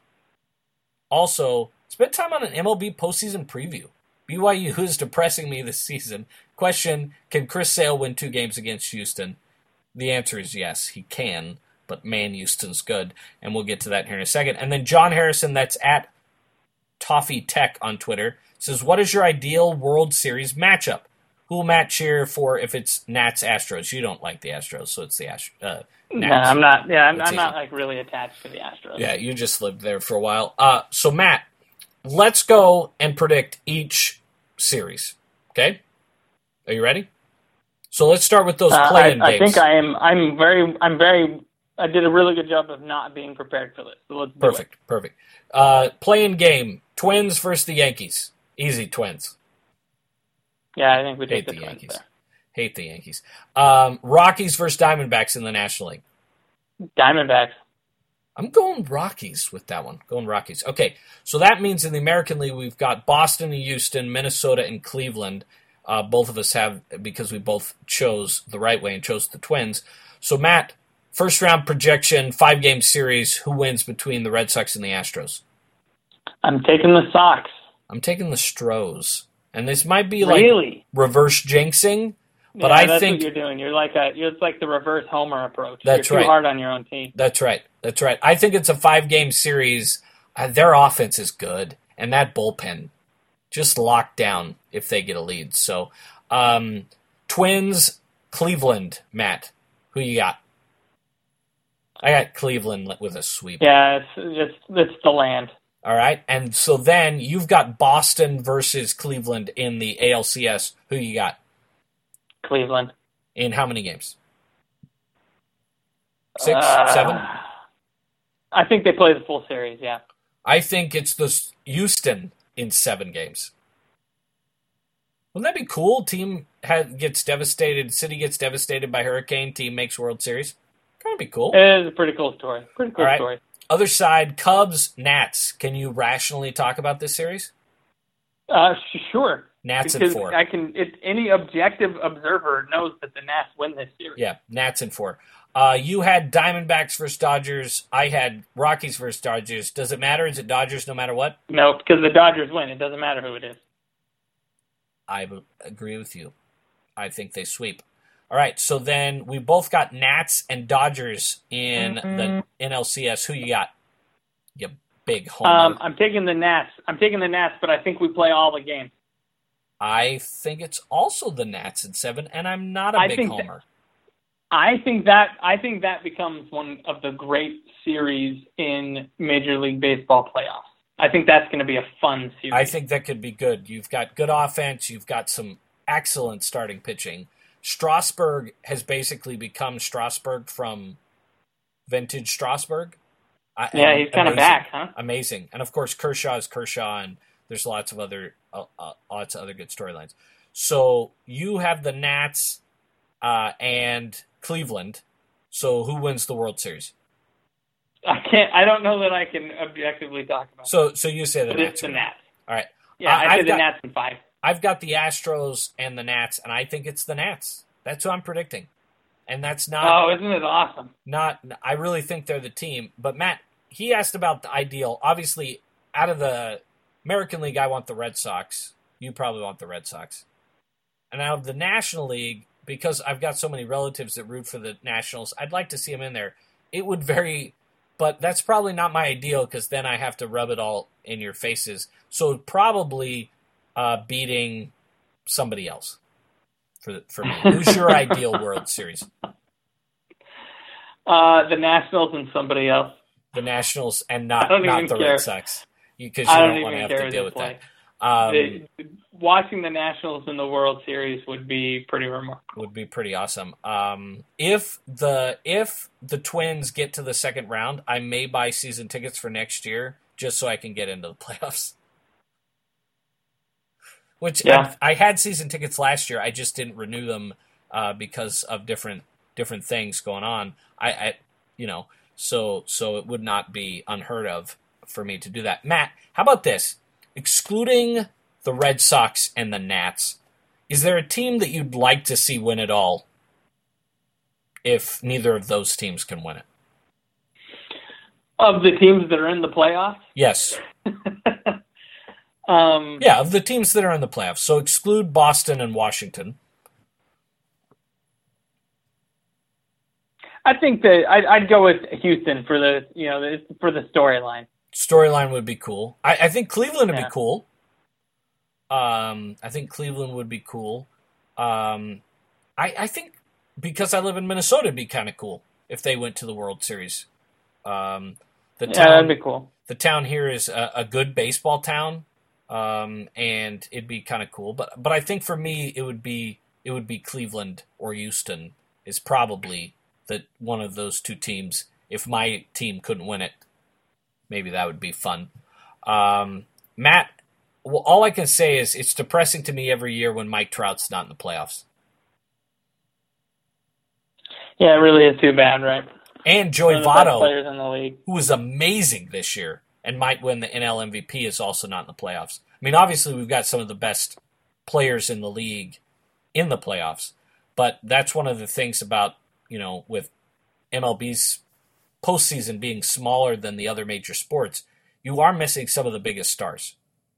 Also, spend time on an MLB postseason preview. BYU is depressing me this season. Question, can Chris Sale win 2 games against Houston? The answer is yes, he can, but man, Houston's good, and we'll get to that here in a second. And then John Harrison, that's at Toffee Tech on Twitter, says, what is your ideal World Series matchup? Who will Matt cheer for if it's Nats Astros? You don't like the Astros, so it's the Nats. No, I'm not. Yeah, I'm not like really attached to the Astros. Yeah, you just lived there for a while. So Matt, let's go and predict each series. Okay, are you ready? So let's start with those play-in games. I think I am. I'm very. I did a really good job of not being prepared for this. So let's do it. Perfect. Play-in game: Twins versus the Yankees. Easy, Twins. Yeah, I think we take the Yankees. There. Hate the Yankees. Rockies versus Diamondbacks in the National League. Diamondbacks. I'm going Rockies with that one. Going Rockies. Okay, so that means in the American League we've got Boston and Houston, Minnesota and Cleveland. Both of us have, because we both chose the right way and chose the Twins. So Matt, first round projection, 5-game series. Who wins between the Red Sox and the Astros? I'm taking the Sox. I'm taking the Stros. And this might be like reverse jinxing, but I think what you're doing. You're like the reverse Homer approach. That's you're right. Too hard on your own team. That's right. I think it's a 5-game series. Their offense is good, and that bullpen just locked down if they get a lead. So, Twins, Cleveland, Matt, who you got? I got Cleveland with a sweep. Yeah, it's the land. All right, and so then you've got Boston versus Cleveland in the ALCS. Who you got? Cleveland. In how many games? 6, 7? I think they play the full series, yeah. I think it's the Houston in 7 games. Wouldn't that be cool? Team gets devastated, city gets devastated by hurricane, team makes World Series. Kind of be cool. It is a pretty cool story. Story. Other side, Cubs, Nats. Can you rationally talk about this series? Sure. Nats in 4. Any objective observer knows that the Nats win this series. Yeah, Nats in 4. You had Diamondbacks versus Dodgers. I had Rockies versus Dodgers. Does it matter? Is it Dodgers no matter what? No, because the Dodgers win. It doesn't matter who it is. I agree with you. I think they sweep. All right, so then we both got Nats and Dodgers in the NLCS. Who you got? You big homer. I'm taking the Nats. But I think we play all the games. I think it's also the Nats in 7, and I'm not a big homer. I think that becomes one of the great series in Major League Baseball playoffs. I think that's going to be a fun series. I think that could be good. You've got good offense. You've got some excellent starting pitching. Strasburg has basically become Strasburg from vintage Strasburg. He's kind of back, huh? Amazing. And, of course, Kershaw is Kershaw, and there's lots of other good storylines. So you have the Nats and Cleveland. So who wins the World Series? I don't know that I can objectively talk about it. So you say the Nats. It's the Nats. All right. Yeah, I say the Nats in 5. I've got the Astros and the Nats, and I think it's the Nats. That's who I'm predicting. And that's not... Oh, isn't it awesome? I really think they're the team. But, Matt, he asked about the ideal. Obviously, out of the American League, I want the Red Sox. You probably want the Red Sox. And out of the National League, because I've got so many relatives that root for the Nationals, I'd like to see them in there. It would vary, but that's probably not my ideal because then I have to rub it all in your faces. So probably beating somebody else for me. Who's your ideal World Series? The Nationals and somebody else. The Nationals and not the Red Sox. Because you don't want to have to deal with that. Watching the Nationals in the World Series would be pretty remarkable. Would be pretty awesome. If the Twins get to the second round, I may buy season tickets for next year just so I can get into the playoffs. Which I had season tickets last year. I just didn't renew them because of different things going on. So it would not be unheard of for me to do that. Matt, how about this? Excluding the Red Sox and the Nats, is there a team that you'd like to see win it all if neither of those teams can win it? Of the teams that are in the playoffs? Yes. Of the teams that are in the playoffs. So exclude Boston and Washington. I think that I'd go with Houston for the storyline. Storyline would be cool. I think Cleveland would be cool. I think Cleveland would be cool. I think because I live in Minnesota, it'd be kind of cool if they went to the World Series. That'd be cool. The town here is a good baseball town, and it'd be kind of cool. But I think for me, it would be Cleveland or Houston is probably one of those two teams. If my team couldn't win it, maybe that would be fun. Matt, well, all I can say is it's depressing to me every year when Mike Trout's not in the playoffs. Yeah, it really is too bad, right? And Joey Votto, players in the league, who was amazing this year and might win the NL MVP, is also not in the playoffs. I mean, obviously we've got some of the best players in the league in the playoffs, but that's one of the things about, with MLB's postseason being smaller than the other major sports, you are missing some of the biggest stars.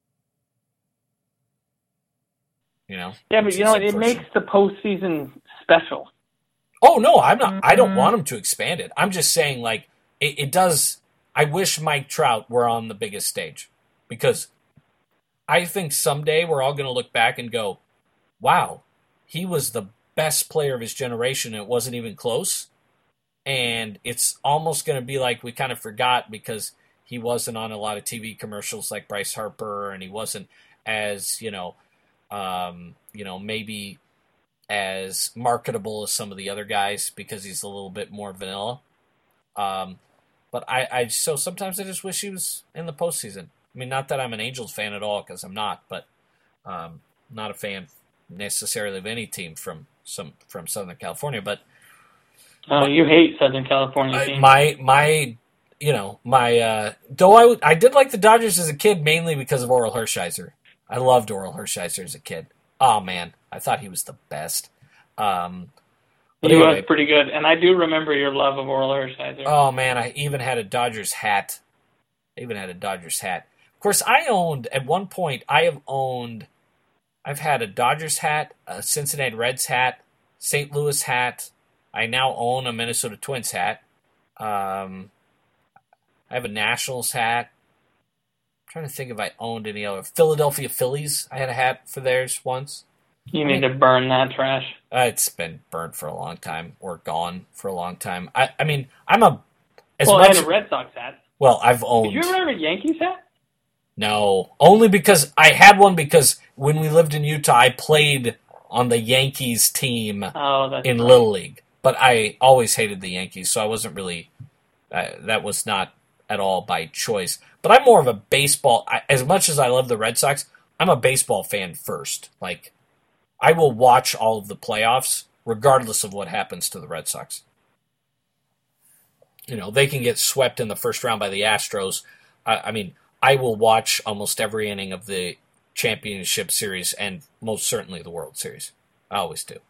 Yeah, but it makes the postseason special. Oh no, I'm not. I don't want them to expand it. I'm just saying, it does. I wish Mike Trout were on the biggest stage, because I think someday we're all going to look back and go, "Wow, he was the best player of his generation. And it wasn't even close." And it's almost going to be like we kind of forgot because he wasn't on a lot of TV commercials like Bryce Harper, and he wasn't as maybe as marketable as some of the other guys because he's a little bit more vanilla. But so sometimes I just wish he was in the postseason. I mean, not that I'm an Angels fan at all, because I'm not, but not a fan necessarily of any team from Southern California. But you hate Southern California teams. Though I did like the Dodgers as a kid, mainly because of Orel Hershiser. I loved Orel Hershiser as a kid. Oh, man, I thought he was the best. He was pretty good, and I do remember your love of Orel Hershiser. Oh, man, I even had a Dodgers hat. Of course, at one point, I've had a Dodgers hat, a Cincinnati Reds hat, St. Louis hat. I now own a Minnesota Twins hat. I have a Nationals hat. I'm trying to think if I owned any other. Philadelphia Phillies, I had a hat for theirs once. You need to burn that trash. It's been burned for a long time, or gone for a long time. I had a Red Sox hat. Well, I've owned. Did you ever have a Yankees hat? No, only because I had one because when we lived in Utah, I played on the Yankees team in Little League. But I always hated the Yankees, so I wasn't really. That was not at all by choice. But I'm more of a baseball. As much as I love the Red Sox, I'm a baseball fan first. I will watch all of the playoffs regardless of what happens to the Red Sox. They can get swept in the first round by the Astros. I will watch almost every inning of the championship series and most certainly the World Series. I always do.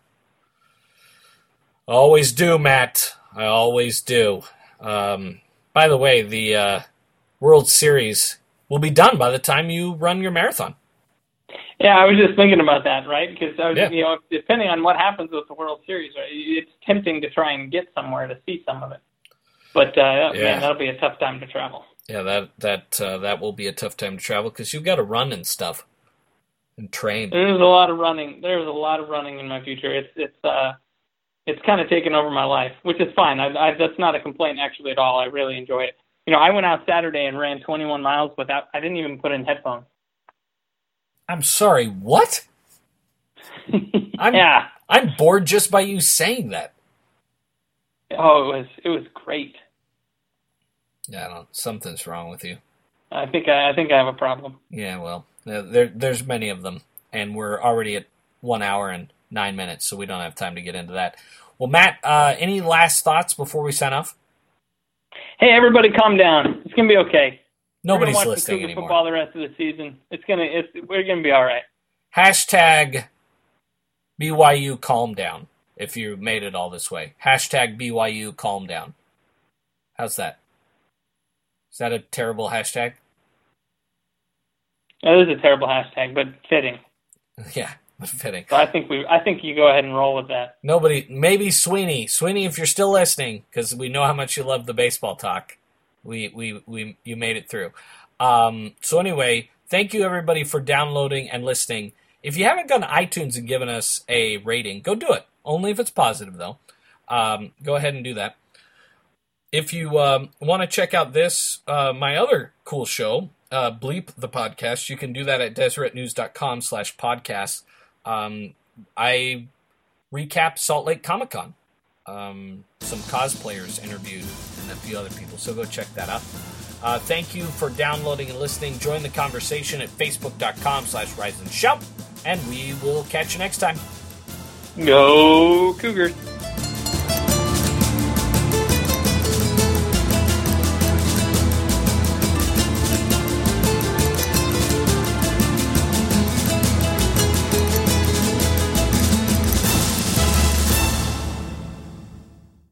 Always do, Matt. I always do. By the way, the World Series will be done by the time you run your marathon. Yeah, I was just thinking about that, right? Because depending on what happens with the World Series, right, it's tempting to try and get somewhere to see some of it. But man, that'll be a tough time to travel. Yeah, that will be a tough time to travel because you've got to run and stuff and train. There's a lot of running. There's a lot of running in my future. It's kind of taken over my life, which is fine. That's not a complaint actually at all. I really enjoy it. I went out Saturday and ran 21 miles I didn't even put in headphones. I'm sorry, what? Yeah. I'm bored just by you saying that. Oh, it was great. Yeah, something's wrong with you. I think I have a problem. Yeah, well, there's many of them, and we're already at 1 hour and 9 minutes, so we don't have time to get into that. Well, Matt, any last thoughts before we sign off? Hey, everybody, calm down. It's gonna be okay. Nobody's we're gonna watch listening the Cougar anymore. Football the rest of the season. We're gonna be all right. Hashtag BYU calm down if you made it all this way. Hashtag BYU calm down. How's that? Is that a terrible hashtag? That is a terrible hashtag, but fitting. Yeah, fitting. So I think you go ahead and roll with that. Maybe Sweeney, if you're still listening, because we know how much you love the baseball talk. You made it through. So anyway, thank you everybody for downloading and listening. If you haven't gone to iTunes and given us a rating, go do it. Only if it's positive, though. Go ahead and do that. If you want to check out my other cool show, Bleep the Podcast, you can do that at DeseretNews.com/podcast. I recap Salt Lake Comic-Con. Some cosplayers interviewed and a few other people, so go check that out. Thank you for downloading and listening. Join the conversation at Facebook.com/RiseAndShout, and we will catch you next time. Go Cougars!